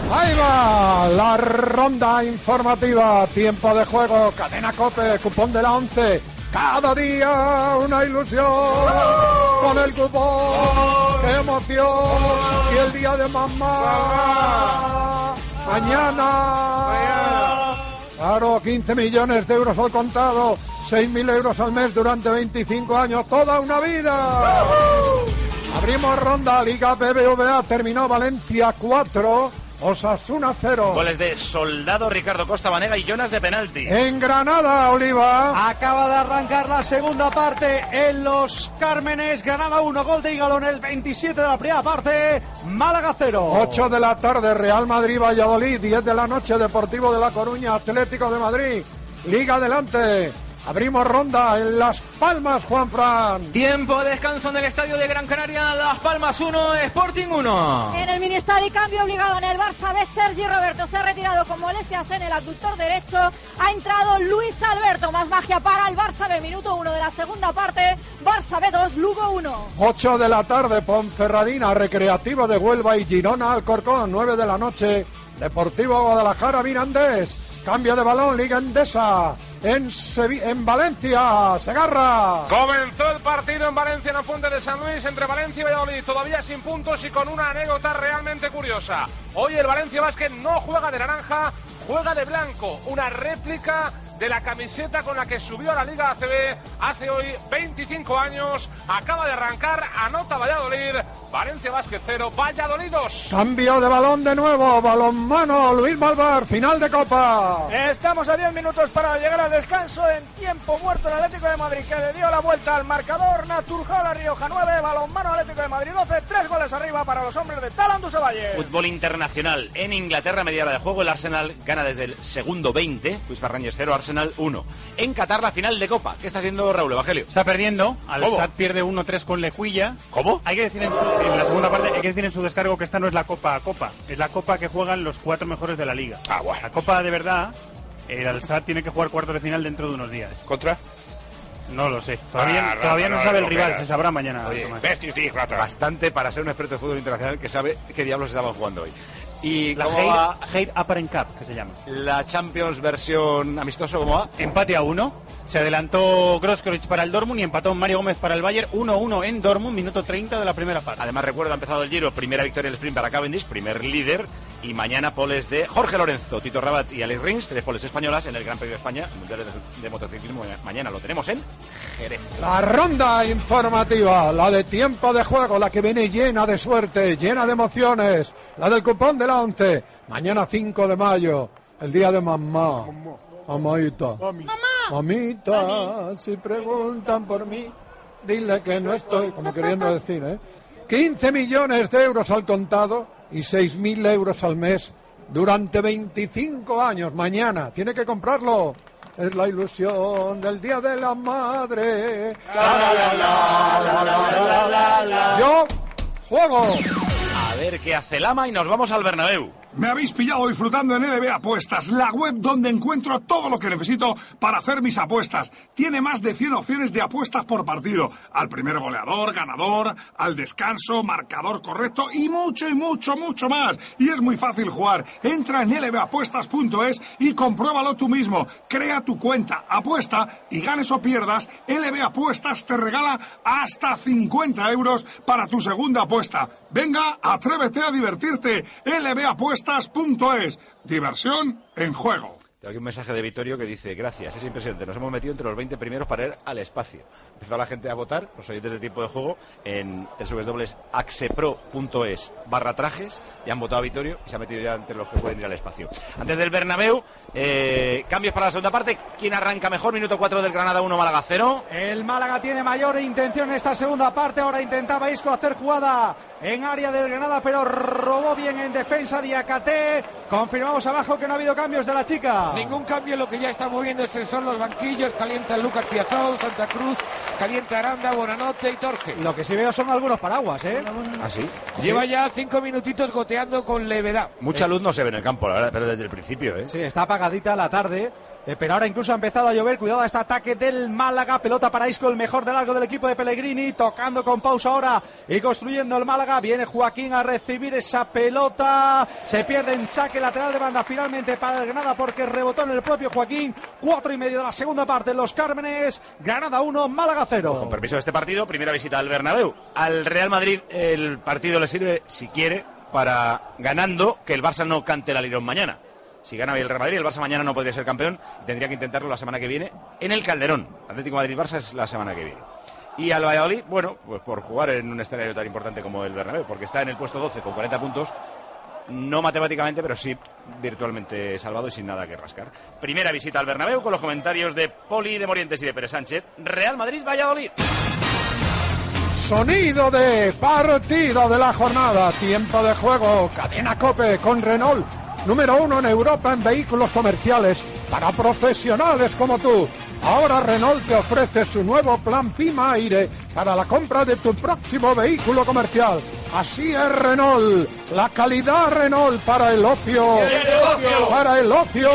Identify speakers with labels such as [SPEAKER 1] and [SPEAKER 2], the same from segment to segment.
[SPEAKER 1] Ahí va la ronda informativa, tiempo de juego, cadena COPE, cupón de la 11, cada día una ilusión, con el cupón, qué emoción, y el día de mamá, mañana, claro, 15 millones de euros al contado, 6.000 euros al mes durante 25 años, toda una vida. Abrimos ronda, Liga BBVA, terminó Valencia 4, Osasuna 0.
[SPEAKER 2] Goles de Soldado, Ricardo Costa Banega y Jonas de penalti.
[SPEAKER 1] En Granada, Oliva.
[SPEAKER 3] Acaba de arrancar la segunda parte en Los Cármenes. Granada 1, gol de Ígalo en el 27 de la primera parte. Málaga 0.
[SPEAKER 1] 8 de la tarde, Real Madrid, Valladolid. 10 de la noche, Deportivo de La Coruña, Atlético de Madrid. Liga adelante. Abrimos ronda en Las Palmas, Juanfran.
[SPEAKER 4] Tiempo de descanso en el estadio de Gran Canaria. Las Palmas 1, Sporting 1.
[SPEAKER 5] En el Ministadi, cambio obligado en el Barça B. Sergi Roberto se ha retirado con molestias en el abductor derecho. Ha entrado Luis Alberto. Más magia para el Barça B. Minuto 1 de la segunda parte. Barça B 2, Lugo 1.
[SPEAKER 1] 8 de la tarde, Ponferradina, Recreativo de Huelva y Girona, Alcorcón. 9 de la noche, Deportivo Guadalajara, Mirandés. Cambio de balón, Liga Endesa. En Valencia, Segarra.
[SPEAKER 6] Comenzó el partido en Valencia, en la Fuente de San Luis, entre Valencia y Valladolid, todavía sin puntos y con una anécdota realmente curiosa. Hoy el Valencia Basket no juega de naranja, juega de blanco, una réplica de la camiseta con la que subió a la Liga ACB hace hoy 25 años. Acaba de arrancar, anota Valladolid, Valencia Basket 0, Valladolid 2.
[SPEAKER 1] Cambio de balón de nuevo, balonmano, Luis Malvar, final de Copa.
[SPEAKER 3] Estamos a 10 minutos para llegar al descanso. En tiempo muerto el Atlético de Madrid, que le dio la vuelta al marcador. Naturjó La Rioja 9, balonmano Atlético de Madrid 12, 3 goles arriba para los hombres de Talan Dusevalle.
[SPEAKER 2] Fútbol internacional en Inglaterra, media hora de juego, el Arsenal gana desde el segundo 20, Luis Fernández 0, Arsenal 1. En Qatar, la final de Copa. ¿Qué está haciendo Raúl Evangelio?
[SPEAKER 7] Está perdiendo, Al
[SPEAKER 2] ¿Cómo?
[SPEAKER 7] Sadd pierde 1-3 con Lejuilla.
[SPEAKER 2] ¿Cómo?
[SPEAKER 7] Hay que decir en la segunda parte, hay que decir en su descargo que esta no es la Copa, es la Copa que juegan los 4 mejores de la Liga.
[SPEAKER 2] Ah, bueno.
[SPEAKER 7] La Copa de verdad, el Al Sadd tiene que jugar cuartos de final dentro de unos días.
[SPEAKER 2] ¿Contra?
[SPEAKER 7] No lo sé, todavía no sabe el rival, se sabrá mañana.
[SPEAKER 2] Oye, bastante para ser un experto de fútbol internacional que sabe qué diablos estaban jugando hoy. Y
[SPEAKER 7] La
[SPEAKER 2] ¿cómo va
[SPEAKER 7] Hate Apparent Cup, que se llama.
[SPEAKER 2] la Champions versión amistoso? ¿Cómo va?
[SPEAKER 7] Empate a 1. Se adelantó Grosskreutz para el Dortmund y empató Mario Gómez para el Bayern. 1-1 en Dortmund, minuto 30 de la primera parte.
[SPEAKER 2] Además, recuerdo, ha empezado el Giro, primera victoria del sprint para Cavendish, primer líder, y mañana poles de Jorge Lorenzo, Tito Rabat y Alex Rins, 3 poles españolas en el Gran Premio de España, el Mundial de Motociclismo. Mañana lo tenemos en Jerez.
[SPEAKER 1] La ronda informativa, la de tiempo de juego, la que viene llena de suerte, llena de emociones, la del cupón de la 11. Mañana 5 de mayo, el día de mamá. Mamaita. Mamita, si preguntan por mí, dile que no estoy, como queriendo decir, 15 millones de euros al contado y 6.000 euros al mes durante 25 años. Mañana tiene que comprarlo. Es la ilusión del Día de la Madre. Yo juego.
[SPEAKER 2] A ver qué hace Lama y nos vamos al Bernabéu.
[SPEAKER 8] Me habéis pillado disfrutando en LB Apuestas, la web donde encuentro todo lo que necesito para hacer mis apuestas. Tiene más de 100 opciones de apuestas por partido. Al primer goleador, ganador, al descanso, marcador correcto y mucho, mucho más. Y es muy fácil jugar. Entra en lbapuestas.es y compruébalo tú mismo. Crea tu cuenta, apuesta y ganes o pierdas. LB Apuestas te regala hasta 50 euros para tu segunda apuesta. Venga, atrévete a divertirte. lbapuestas.es. Diversión en juego.
[SPEAKER 2] Tengo aquí un mensaje de Vittorio que dice: gracias, es impresionante, nos hemos metido entre los 20 primeros para ir al espacio. Empezó la gente a votar, los oyentes de tiempo de juego, en www.axepro.es/trajes, y han votado a Vittorio y se ha metido ya entre los que pueden ir al espacio. Antes del Bernabéu, cambios para la segunda parte. ¿Quién arranca mejor? Minuto 4 del Granada 1, Málaga 0.
[SPEAKER 3] El Málaga tiene mayor intención en esta segunda parte. Ahora intentaba Isco hacer jugada en área del Granada, pero robó bien en defensa Diakate. Confirmamos abajo que no ha habido cambios de la chica.
[SPEAKER 9] Ningún cambio, lo que ya está moviéndose son los banquillos. Calienta Lucas Piazón, Santa Cruz, calienta Aranda, Bonanotte y Torge.
[SPEAKER 3] Lo que sí veo son algunos paraguas,
[SPEAKER 2] ¿Ah, sí?
[SPEAKER 9] Lleva ya 5 minutitos goteando con levedad.
[SPEAKER 2] Mucha luz no se ve en el campo, la verdad, pero desde el principio,
[SPEAKER 3] Sí, está apagadita la tarde. pero ahora incluso ha empezado a llover. Cuidado a este ataque del Málaga, pelota para Isco, el mejor de largo del equipo de Pellegrini, tocando con pausa ahora y construyendo el Málaga. Viene Joaquín a recibir esa pelota, se pierde en saque lateral de banda finalmente para el Granada porque rebotó en el propio Joaquín. 4:30 de la segunda parte en Los Cármenes, Granada 1, Málaga 0.
[SPEAKER 2] Con permiso de este partido, primera visita al Bernabéu. Al Real Madrid el partido le sirve, si quiere, para ganando que el Barça no cante el alirón mañana. Si gana el Real Madrid, el Barça mañana no podría ser campeón, tendría que intentarlo la semana que viene en el Calderón. Atlético Madrid-Barça es la semana que viene. Y al Valladolid, bueno, pues por jugar en un escenario tan importante como el Bernabéu, porque está en el puesto 12 con 40 puntos, no matemáticamente, pero sí virtualmente salvado y sin nada que rascar. Primera visita al Bernabéu con los comentarios de Poli, de Morientes y de Pérez Sánchez. Real Madrid-Valladolid.
[SPEAKER 1] Sonido de partido de la jornada, tiempo de juego, cadena COPE con Renault, número 1 en Europa en vehículos comerciales para profesionales como tú. Ahora Renault te ofrece su nuevo plan Pima Aire para la compra de tu próximo vehículo comercial. Así es Renault, la calidad Renault para el ocio. Para el ocio.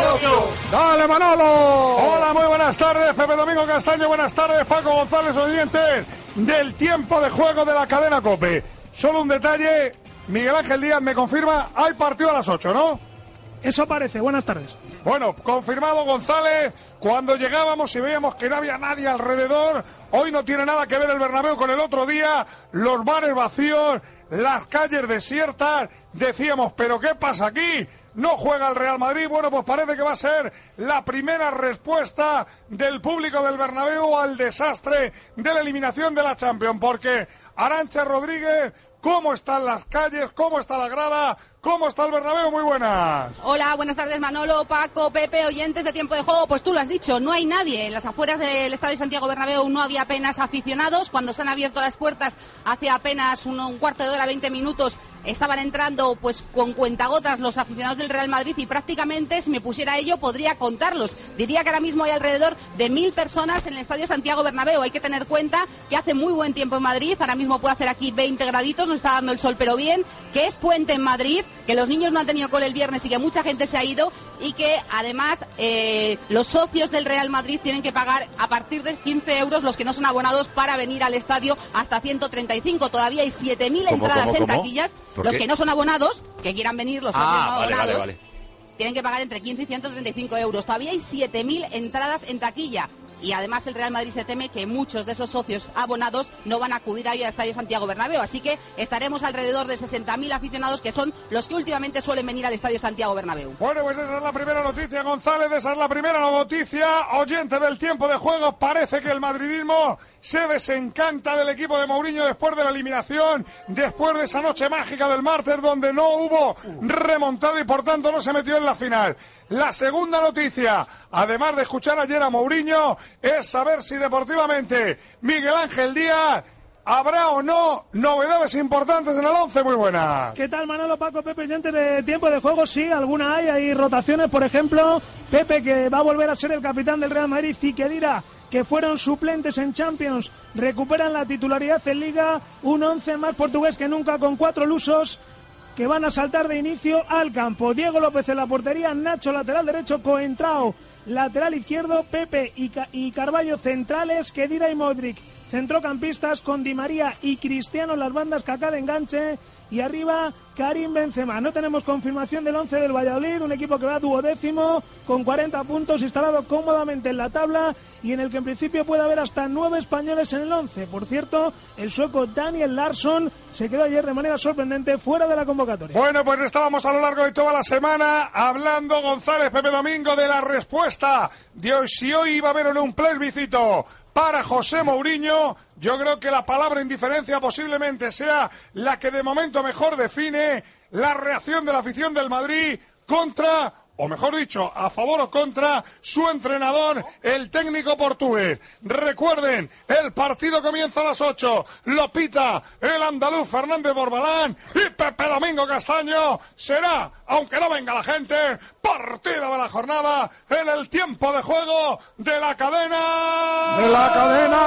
[SPEAKER 1] Dale Manolo.
[SPEAKER 8] Hola, muy buenas tardes, Pepe Domingo Castaño, buenas tardes, Paco González, oyentes del tiempo de juego de la cadena COPE. Solo un detalle, Miguel Ángel Díaz me confirma, hay partido a las 8, ¿no?
[SPEAKER 10] Eso parece, buenas tardes.
[SPEAKER 8] Bueno, confirmado González, cuando llegábamos y veíamos que no había nadie alrededor, hoy no tiene nada que ver el Bernabéu con el otro día, los bares vacíos, las calles desiertas, decíamos, ¿pero qué pasa aquí? ¿No juega el Real Madrid? Bueno, pues parece que va a ser la primera respuesta del público del Bernabéu al desastre de la eliminación de la Champions, porque Arantxa Rodríguez, ¿cómo están las calles? ¿Cómo está la grada? ¿Cómo está el Bernabéu? Muy buenas.
[SPEAKER 11] Hola, buenas tardes Manolo, Paco, Pepe, oyentes de Tiempo de Juego. Pues tú lo has dicho, no hay nadie. En las afueras del Estadio Santiago Bernabéu no había apenas aficionados. Cuando se han abierto las puertas hace apenas un cuarto de hora, 20 minutos, estaban entrando pues con cuentagotas los aficionados del Real Madrid y prácticamente, si me pusiera a ello, podría contarlos. Diría que ahora mismo hay alrededor de 1000 personas en el Estadio Santiago Bernabéu. Hay que tener cuenta que hace muy buen tiempo en Madrid. Ahora mismo puede hacer aquí 20 graditos, nos está dando el sol pero bien, que es puente en Madrid, que los niños no han tenido cole el viernes y que mucha gente se ha ido y que además los socios del Real Madrid tienen que pagar a partir de 15 euros los que no son abonados para venir al estadio hasta 135. Todavía hay 7000 entradas en taquillas. Los que no son abonados, que quieran venir, los socios no abonados, vale. Tienen que pagar entre 15 y 135 euros. Todavía hay 7000 entradas en taquilla. Y además el Real Madrid se teme que muchos de esos socios abonados no van a acudir ahí al Estadio Santiago Bernabéu, así que estaremos alrededor de 60.000 aficionados, que son los que últimamente suelen venir al Estadio Santiago Bernabéu.
[SPEAKER 8] Bueno, pues esa es la primera noticia, González, esa es la primera noticia. Oyente del tiempo de juego, parece que el madridismo se desencanta del equipo de Mourinho después de la eliminación, después de esa noche mágica del martes donde no hubo remontada y por tanto no se metió en la final. La segunda noticia, además de escuchar ayer a Mourinho, es saber si deportivamente Miguel Ángel Díaz habrá o no novedades importantes en el 11. Muy buenas.
[SPEAKER 10] ¿Qué tal, Manolo, Paco, Pepe? Y antes de tiempo de juego, sí, alguna hay rotaciones, por ejemplo, Pepe, que va a volver a ser el capitán del Real Madrid, y Kedira, que fueron suplentes en Champions, recuperan la titularidad en Liga, un 11 más portugués que nunca, con 4 lusos que van a saltar de inicio al campo. Diego López en la portería, Nacho lateral derecho, Coentrao lateral izquierdo, Pepe y Carballo centrales, Kedira y Modric centrocampistas, con Di María y Cristiano en las bandas, Kaká de enganche y arriba Karim Benzema. No tenemos confirmación del 11 del Valladolid, un equipo que va 12º con 40 puntos, instalado cómodamente en la tabla y en el que en principio puede haber hasta 9 españoles en el 11. Por cierto, el sueco Daniel Larsson se quedó ayer de manera sorprendente fuera de la convocatoria.
[SPEAKER 8] Bueno, pues estábamos a lo largo de toda la semana hablando, González, Pepe Domingo, de la respuesta de hoy, si hoy iba a haber o no un plebiscito para José Mourinho. Yo creo que la palabra indiferencia posiblemente sea la que de momento mejor define la reacción de la afición del Madrid contra, o mejor dicho, a favor o contra su entrenador, el técnico portugués. Recuerden, el partido comienza a las 8, lo pita el andaluz Fernández Borbalán y Pepe Domingo Castaño. Será, aunque no venga la gente, partido de la jornada en el tiempo de juego de la cadena.
[SPEAKER 1] ¡De la cadena!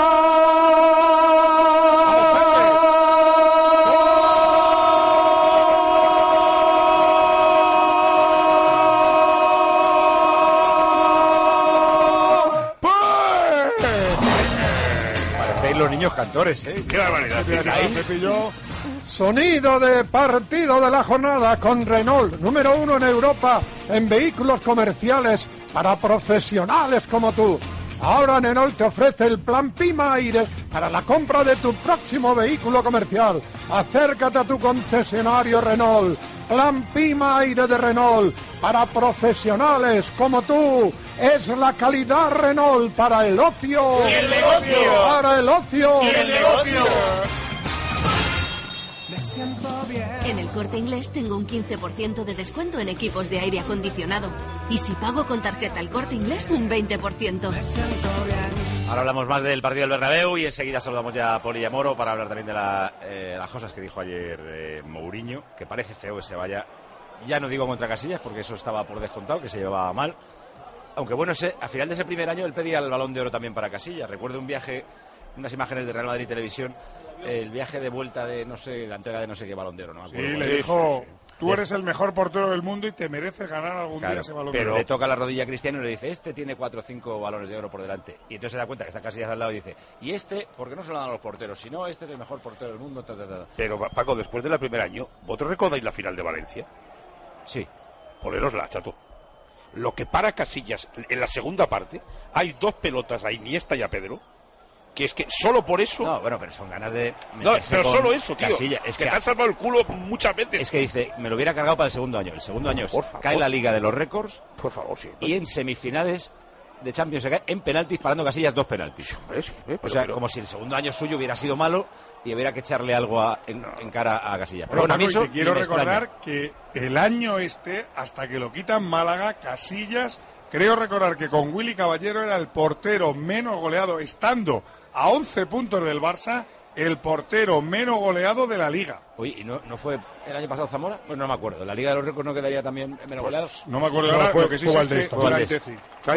[SPEAKER 2] niños cantores,
[SPEAKER 12] Qué barbaridad.
[SPEAKER 1] Sonido de partido de la jornada con Renault, número 1 en Europa en vehículos comerciales para profesionales como tú. Ahora Renault te ofrece el plan Pima Aire para la compra de tu próximo vehículo comercial. Acércate a tu concesionario Renault. Plan Pima Aire de Renault para profesionales como tú. Es la calidad Renault para el ocio.
[SPEAKER 12] ¡Y el negocio!
[SPEAKER 1] Para el ocio.
[SPEAKER 12] ¡Y el negocio!
[SPEAKER 13] Me siento bien. En el Corte Inglés tengo un 15% de descuento en equipos de aire acondicionado. Y si pago con tarjeta El Corte Inglés, un 20%. Me siento bien.
[SPEAKER 2] Ahora hablamos más del partido del Bernabéu y enseguida saludamos ya a Poli y a Moro para hablar también de las cosas que dijo ayer Mourinho, que parece feo que se vaya. Ya no digo contra Casillas porque eso estaba por descontado, que se llevaba mal. Aunque bueno, a final de ese primer año él pedía el Balón de Oro también para Casillas. Recuerdo un viaje, unas imágenes de Real Madrid Televisión, el viaje de vuelta de no sé, la entrega de no sé qué Balón de Oro, no me acuerdo.
[SPEAKER 8] Sí, le dijo, tú eres el mejor portero del mundo y te mereces ganar algún día ese Balón de Oro.
[SPEAKER 2] Pero le toca la rodilla a Cristiano y le dice, este tiene 4 o 5 balones de oro por delante. Y entonces se da cuenta que está Casillas al lado y dice, y este, ¿por qué no se lo dan a los porteros? Si no, este es el mejor portero del mundo.
[SPEAKER 12] Pero Paco, después del primer año, ¿vosotros recordáis la final de Valencia?
[SPEAKER 2] Sí.
[SPEAKER 12] Ponerosla, chato. Lo que para Casillas en la segunda parte, hay 2 pelotas a Iniesta y a Pedro, que es que solo por eso...
[SPEAKER 2] No, bueno, pero son ganas de...
[SPEAKER 12] No, pero solo eso, tío.
[SPEAKER 2] Casillas. Es
[SPEAKER 12] que te han salvado el culo muchas veces.
[SPEAKER 2] Es que dice, me lo hubiera cargado para el segundo año. El segundo año cae la Liga de los Récords.
[SPEAKER 12] Por favor, sí.
[SPEAKER 2] Y en semifinales de Champions se cae en penaltis, parando Casillas 2 penaltis. O sea, como si el segundo año suyo hubiera sido malo y hubiera que echarle algo en cara a Casillas.
[SPEAKER 8] Pero Paco, te quiero recordar que el año hasta que lo quitan Málaga, Casillas, creo recordar que con Willy Caballero era el portero menos goleado, estando a 11 puntos del Barça, el portero menos goleado de la Liga.
[SPEAKER 2] Oye, ¿y no fue el año pasado Zamora? Pues no me acuerdo. ¿La Liga de los Récords no quedaría también menos goleado?
[SPEAKER 8] No me acuerdo ahora, lo que sí sé es que fue Valdés.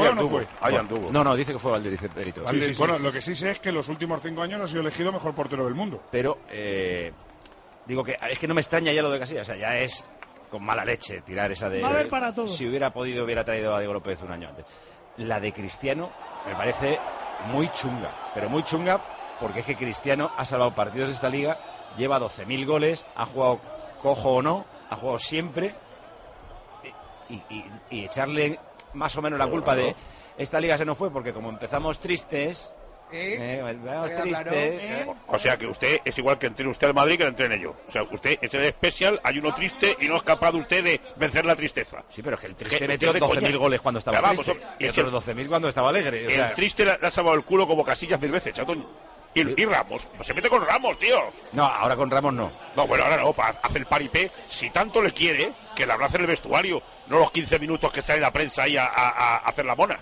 [SPEAKER 2] No, dice que fue Valdés, dice Perito.
[SPEAKER 8] Sí. Bueno, lo que sí sé es que en los últimos 5 años ha sido elegido mejor portero del mundo.
[SPEAKER 2] Pero, digo que es que no me extraña ya lo de Casillas, o sea, ya es con mala leche tirar esa de...
[SPEAKER 10] Va a haber para todos.
[SPEAKER 2] Si hubiera podido, hubiera traído a Diego López un año antes. La de Cristiano me parece muy chunga, pero muy chunga porque es que Cristiano ha salvado partidos de esta liga, lleva 12.000 goles, ha jugado cojo o no, ha jugado siempre, y echarle más o menos la culpa de esta liga se nos fue porque como empezamos tristes...
[SPEAKER 12] O sea que usted es igual que entrene usted al Madrid que lo entrene yo. O sea, usted es el especial, hay uno triste y no es capaz de usted de vencer la tristeza.
[SPEAKER 2] Sí, pero es que el triste metió 12.000 goles cuando estaba triste y otros 12.000 cuando estaba alegre. O sea,
[SPEAKER 12] el triste le ha salvado el culo como Casillas 1000 veces, chatón. Y Ramos, no se mete con Ramos, tío.
[SPEAKER 2] No, ahora con Ramos no.
[SPEAKER 12] No, bueno, ahora no, hace el paripé. Si tanto le quiere, que le abrace en el vestuario, no los 15 minutos que sale la prensa ahí a hacer la mona.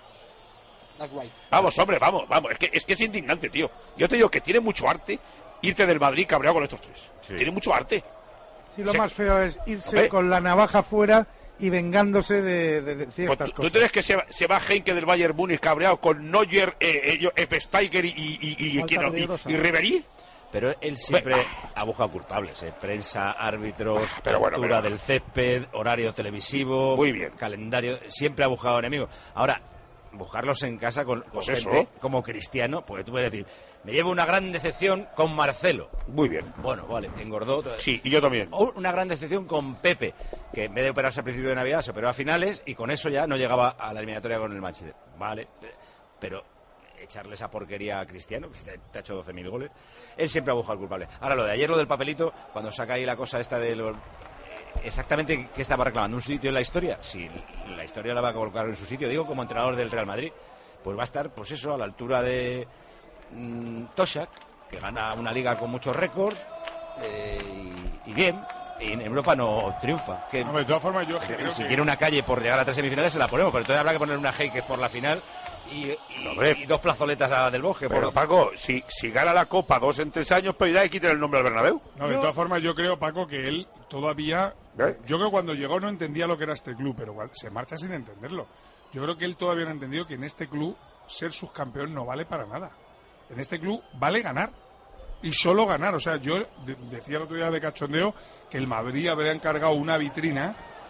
[SPEAKER 12] Vamos, hombre, vamos. Es que es indignante, tío. Yo te digo que tiene mucho arte irte del Madrid cabreado con estos tres. Sí. Tiene mucho arte.
[SPEAKER 14] Sí, lo más feo es irse con la navaja fuera y vengándose de ciertas cosas.
[SPEAKER 12] ¿Tú crees que se va Henke del Bayern Múnich cabreado con Neuer, Steiger y Ribéry?
[SPEAKER 2] Pero él siempre ha buscado culpables, prensa, árbitros, altura del césped, horario televisivo,
[SPEAKER 12] muy bien,
[SPEAKER 2] calendario, siempre ha buscado enemigos. Ahora, buscarlos en casa con gente como Cristiano, porque tú puedes decir, me llevo una gran decepción con Marcelo.
[SPEAKER 12] Muy bien.
[SPEAKER 2] Bueno, vale, engordó.
[SPEAKER 12] Sí, y yo también.
[SPEAKER 2] O una gran decepción con Pepe, que en vez de operarse a principio de Navidad se operó a finales y con eso ya no llegaba a la eliminatoria con el Manchester. Vale, pero echarle esa porquería a Cristiano, que te ha hecho 12.000 goles, él siempre ha buscado al culpable. Ahora, lo de ayer, lo del papelito, cuando saca ahí la cosa esta de exactamente qué estaba reclamando, un sitio en la historia. Si la historia la va a colocar en su sitio, digo, como entrenador del Real Madrid, pues va a estar, pues eso, a la altura de Toshak, que gana una liga con muchos récords, y bien, y en Europa no triunfa. Que,
[SPEAKER 8] de todas formas, yo creo
[SPEAKER 2] si quiere una calle por llegar a 3 semifinales se la ponemos, pero entonces habrá que poner una Heike por la final y 2 plazoletas a Del Bosque.
[SPEAKER 12] Pero Paco, si gana la Copa 2 en 3 años, pedirá y quiten el nombre al Bernabéu.
[SPEAKER 8] No, de todas formas, yo creo, Paco, que él todavía... Yo creo que cuando llegó no entendía lo que era este club, pero se marcha sin entenderlo. Yo creo que él todavía no ha entendido que en este club ser subcampeón no vale para nada. En este club vale ganar. Y solo ganar. O sea, yo decía el otro día de cachondeo que el Madrid habría encargado una vitrina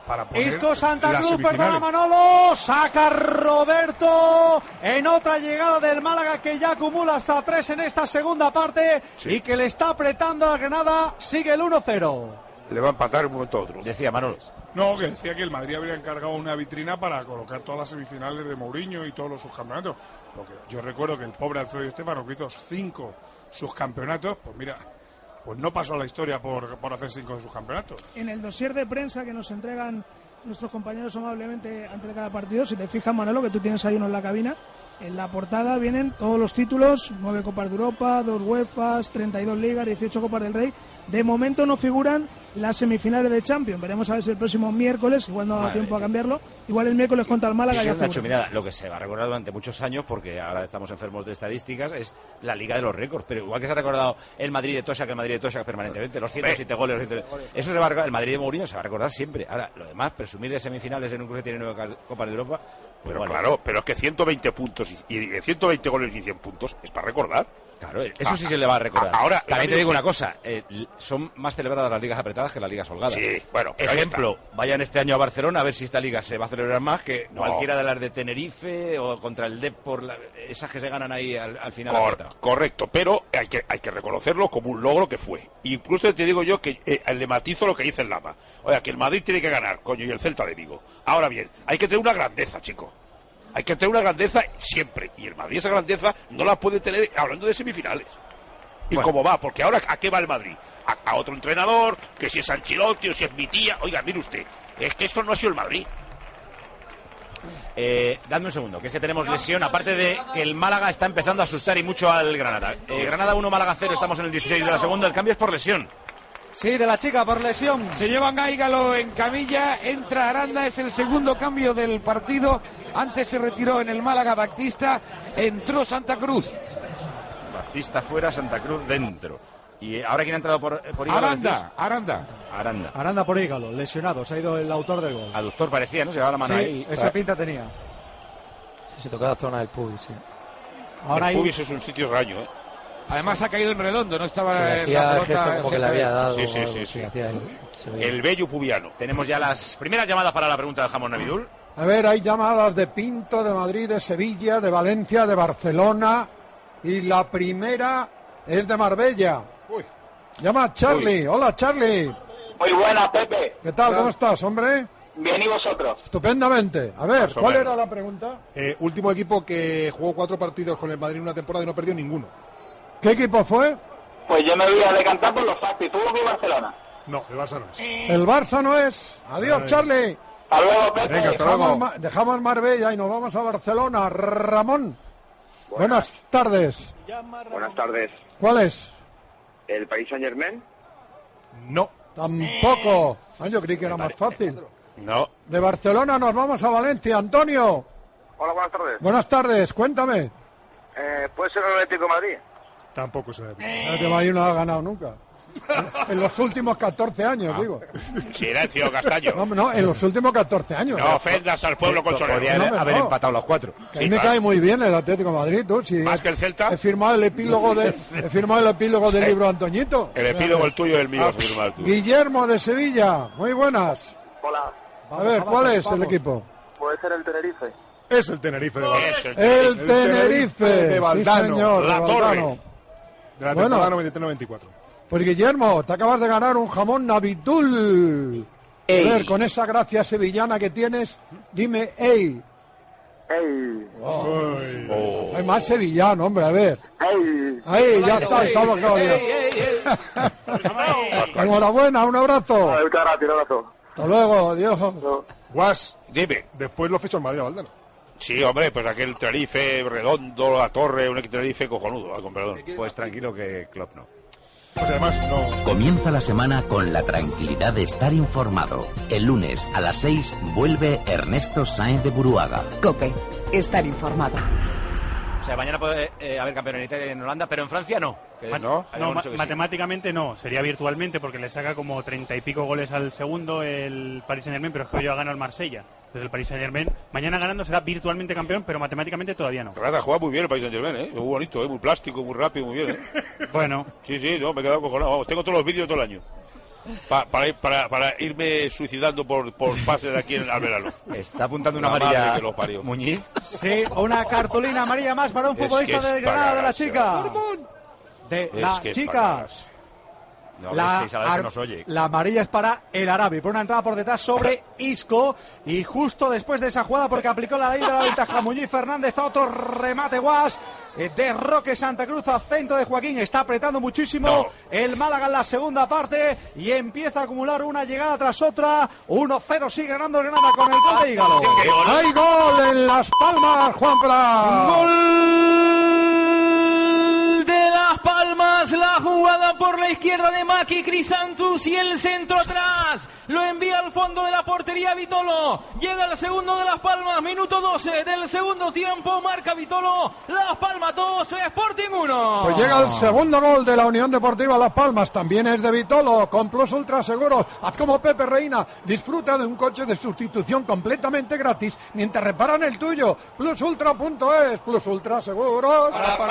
[SPEAKER 8] para poner
[SPEAKER 3] Isco Santa
[SPEAKER 8] las
[SPEAKER 3] Cruz, perdona
[SPEAKER 8] semifinales.
[SPEAKER 3] Manolo, saca Roberto en otra llegada del Málaga que ya acumula hasta 3 en esta segunda parte y que le está apretando a Granada, sigue el 1-0.
[SPEAKER 12] Le va a empatar un momento a otro.
[SPEAKER 2] Decía Manolo.
[SPEAKER 8] No, que decía que el Madrid habría encargado una vitrina para colocar todas las semifinales de Mourinho y todos los subcampeonatos. Porque yo recuerdo que el pobre Alfredo Di Stéfano, que hizo 5 subcampeonatos, pues mira, pues no pasó a la historia por hacer 5 subcampeonatos.
[SPEAKER 10] En el dossier de prensa que nos entregan nuestros compañeros amablemente antes de cada partido, si te fijas, Manolo, que tú tienes ahí uno en la cabina, en la portada vienen todos los títulos: 9 Copas de Europa, 2 UEFAs, 32 Ligas, 18 Copas del Rey. De momento no figuran las semifinales de Champions. Veremos a ver si el próximo miércoles, igual no da tiempo a cambiarlo, igual el miércoles contra el Málaga ya
[SPEAKER 2] Nacho,
[SPEAKER 10] figura.
[SPEAKER 2] mira, lo que se va a recordar durante muchos años, porque ahora estamos enfermos de estadísticas, es la Liga de los Récords. Pero igual que se ha recordado el Madrid de Toša, que el Madrid de Toša permanentemente, los 107 goles, los 107... eso se va a recordar. El Madrid de Mourinho se va a recordar siempre. Ahora, lo demás, presumir de semifinales en un club que tiene 9 Copas de Europa, pues
[SPEAKER 12] pero
[SPEAKER 2] bueno,
[SPEAKER 12] claro, pero es que 120 puntos y 120 goles y 100 puntos es para recordar.
[SPEAKER 2] Claro, eso sí se le va a recordar.
[SPEAKER 12] Ahora,
[SPEAKER 2] también te digo una cosa, son más celebradas las ligas apretadas que las ligas holgadas.
[SPEAKER 12] Sí, bueno, pero
[SPEAKER 2] ejemplo, vayan este año a Barcelona a ver si esta liga se va a celebrar más que
[SPEAKER 12] No.
[SPEAKER 2] cualquiera de las de Tenerife o contra el Depor, esas que se ganan ahí al final.
[SPEAKER 12] Correcto, pero hay que reconocerlo como un logro que fue. Incluso te digo yo que le matizo lo que dice el Lama. Oiga, que el Madrid tiene que ganar, coño, y el Celta de Vigo. Ahora bien, hay que tener una grandeza, chico. Hay que tener una grandeza siempre. Y el Madrid esa grandeza no la puede tener hablando de semifinales. ¿Y cómo va? Porque ahora, ¿a qué va el Madrid? A otro entrenador, que si es Ancelotti o si es mi tía. Oiga, mire usted, es que esto no ha sido el Madrid.
[SPEAKER 2] Dadme un segundo, que es que tenemos lesión, aparte de que el Málaga está empezando a asustar y mucho al Granada. Granada 1, Málaga 0, estamos en el 16 de la segunda, el cambio es por lesión.
[SPEAKER 3] Sí, de la chica por lesión.
[SPEAKER 9] Se llevan Gáigalo en camilla, entra Aranda, es el segundo cambio del partido. Antes se retiró en el Málaga Baptista, entró Santa Cruz.
[SPEAKER 2] Baptista fuera, Santa Cruz dentro. Y ahora quién ha entrado por Ígalo.
[SPEAKER 3] Aranda por Ígalo, lesionado, se ha ido el autor del gol.
[SPEAKER 2] Aductor parecía, ¿no? Se llevaba la mano
[SPEAKER 3] sí,
[SPEAKER 2] ahí.
[SPEAKER 3] Esa pinta tenía.
[SPEAKER 15] Sí, se tocaba la zona del pubis, sí.
[SPEAKER 12] Ahora el pubis es un sitio raño, ¿eh?
[SPEAKER 9] Además ha caído en redondo, no estaba
[SPEAKER 15] en la pelota. Gesto como que le había dado.
[SPEAKER 12] Sí. El vello pubiano.
[SPEAKER 2] Tenemos ya las primeras llamadas para la pregunta del jamón Navidul.
[SPEAKER 1] A ver, hay llamadas de Pinto, de Madrid, de Sevilla, de Valencia, de Barcelona. Y la primera es de Marbella. Llama Charlie. Hola, Charlie.
[SPEAKER 16] Muy buena, Pepe.
[SPEAKER 1] ¿Qué tal? ¿Cómo estás, hombre?
[SPEAKER 16] Bien, ¿y vosotros?
[SPEAKER 1] Estupendamente. A ver, ¿cuál era la pregunta?
[SPEAKER 17] Último equipo que jugó 4 partidos con el Madrid en una temporada y no perdió ninguno.
[SPEAKER 1] ¿Qué equipo fue?
[SPEAKER 16] Pues yo me voy a decantar por los factos. ¿Tuvo que Barcelona?
[SPEAKER 17] No, el Barça no es.
[SPEAKER 1] El Barça no es. Adiós, Charlie.
[SPEAKER 16] Hasta luego, Pepe.
[SPEAKER 17] Venga, hasta luego.
[SPEAKER 1] Dejamos Marbella y nos vamos a Barcelona. Ramón. Buenas tardes.
[SPEAKER 18] Buenas tardes.
[SPEAKER 1] ¿Cuál es?
[SPEAKER 18] ¿El Paris Saint-Germain?
[SPEAKER 17] No.
[SPEAKER 1] Tampoco. Yo creí que era más fácil.
[SPEAKER 12] No.
[SPEAKER 1] De Barcelona nos vamos a Valencia. Antonio.
[SPEAKER 18] Hola, buenas tardes.
[SPEAKER 1] Buenas tardes. Cuéntame.
[SPEAKER 18] ¿Puede ser el Atlético de Madrid?
[SPEAKER 17] Tampoco se ve.
[SPEAKER 1] El Atlético de Madrid no ha ganado nunca. En los últimos 14 años, digo.
[SPEAKER 12] Si era el tío Castaño.
[SPEAKER 1] No, en los últimos 14 años.
[SPEAKER 12] No ofendas al pueblo colchonero.
[SPEAKER 2] Podría haber empatado los 4.
[SPEAKER 1] Que a mí me cae muy bien el Atlético de Madrid, tú. Si
[SPEAKER 12] más que el Celta.
[SPEAKER 1] He firmado el epílogo del libro de Antoñito.
[SPEAKER 12] El epílogo el tuyo y el mío.
[SPEAKER 1] Guillermo de Sevilla, muy buenas.
[SPEAKER 18] Hola.
[SPEAKER 1] A ver, ¿cuál es el equipo?
[SPEAKER 18] Puede ser el Tenerife.
[SPEAKER 17] Es el Tenerife de Valdano.
[SPEAKER 1] El Tenerife de Valdano. Sí, señor,
[SPEAKER 12] la Torre.
[SPEAKER 17] De la temporada 93-94.
[SPEAKER 1] Pues Guillermo, te acabas de ganar un jamón Navidul. A ver, con esa gracia sevillana que tienes, dime, ¡ey!
[SPEAKER 18] ¡Ey!
[SPEAKER 1] Hay más sevillano, hombre, a ver.
[SPEAKER 18] ¡Ey!
[SPEAKER 1] Ahí, ya está, estamos claros. Enhorabuena, un abrazo.
[SPEAKER 18] Muchas gracias, un abrazo.
[SPEAKER 1] Hasta luego, adiós.
[SPEAKER 17] Guas,
[SPEAKER 12] dime.
[SPEAKER 17] Después lo fichó el Madrid a Valdano.
[SPEAKER 12] Sí, hombre, pues aquel Tenerife redondo, la Torre, un Tenerife cojonudo, con perdón.
[SPEAKER 2] Pues tranquilo que Klopp no.
[SPEAKER 17] Pues además no.
[SPEAKER 19] Comienza la semana con la tranquilidad de estar informado. El lunes a las 6 vuelve Ernesto Sáenz de Buruaga.
[SPEAKER 20] COPE, estar informado.
[SPEAKER 2] O sea, mañana puede haber campeón en Italia y en Holanda, pero en Francia no.
[SPEAKER 7] Matemáticamente no, sería virtualmente porque le saca como 30 y pico goles al segundo el Paris Saint-Germain, pero es que hoy ha ganado el Marsella. Entonces el Paris Saint-Germain mañana ganando será virtualmente campeón, pero matemáticamente todavía no.
[SPEAKER 12] Rata, juega muy bien el Paris Saint-Germain, ¿eh? Muy bonito, muy plástico, muy rápido, muy bien, ¿eh?
[SPEAKER 7] Bueno.
[SPEAKER 12] Sí, no, me he quedado cojonado. Vamos, tengo todos los vídeos todo el año. para irme suicidando por pases de aquí en el verano.
[SPEAKER 2] Está apuntando una amarilla Muñiz.
[SPEAKER 3] Sí, una cartulina amarilla más para un futbolista del Granada de la Chica. De la Chica.
[SPEAKER 2] No,
[SPEAKER 3] la amarilla es para el Arabi, por una entrada por detrás sobre Isco, y justo después de esa jugada, porque aplicó la ley de la ventaja Muñiz Fernández, otro remate guas de Roque Santa Cruz a centro de Joaquín. Está apretando muchísimo el Málaga en la segunda parte y empieza a acumular una llegada tras otra. 1-0 sigue ganando el Granada con el gol de Ígalo.
[SPEAKER 1] ¡Hay gol en Las Palmas, Juanfran!
[SPEAKER 4] ¡Gol de Las Palmas! La jugada por la izquierda de Maki Crisantus y el centro atrás. Lo envía al fondo de la portería Vitolo. Llega el segundo de Las Palmas. Minuto 12 del segundo tiempo. Marca Vitolo. Las Palmas 2, Sporting 1.
[SPEAKER 1] Pues llega el segundo gol de la Unión Deportiva Las Palmas. También es de Vitolo. Con Plus Ultra Seguros. Haz como Pepe Reina. Disfruta de un coche de sustitución completamente gratis mientras reparan el tuyo. Plusultra.es. Plus Ultra Seguros.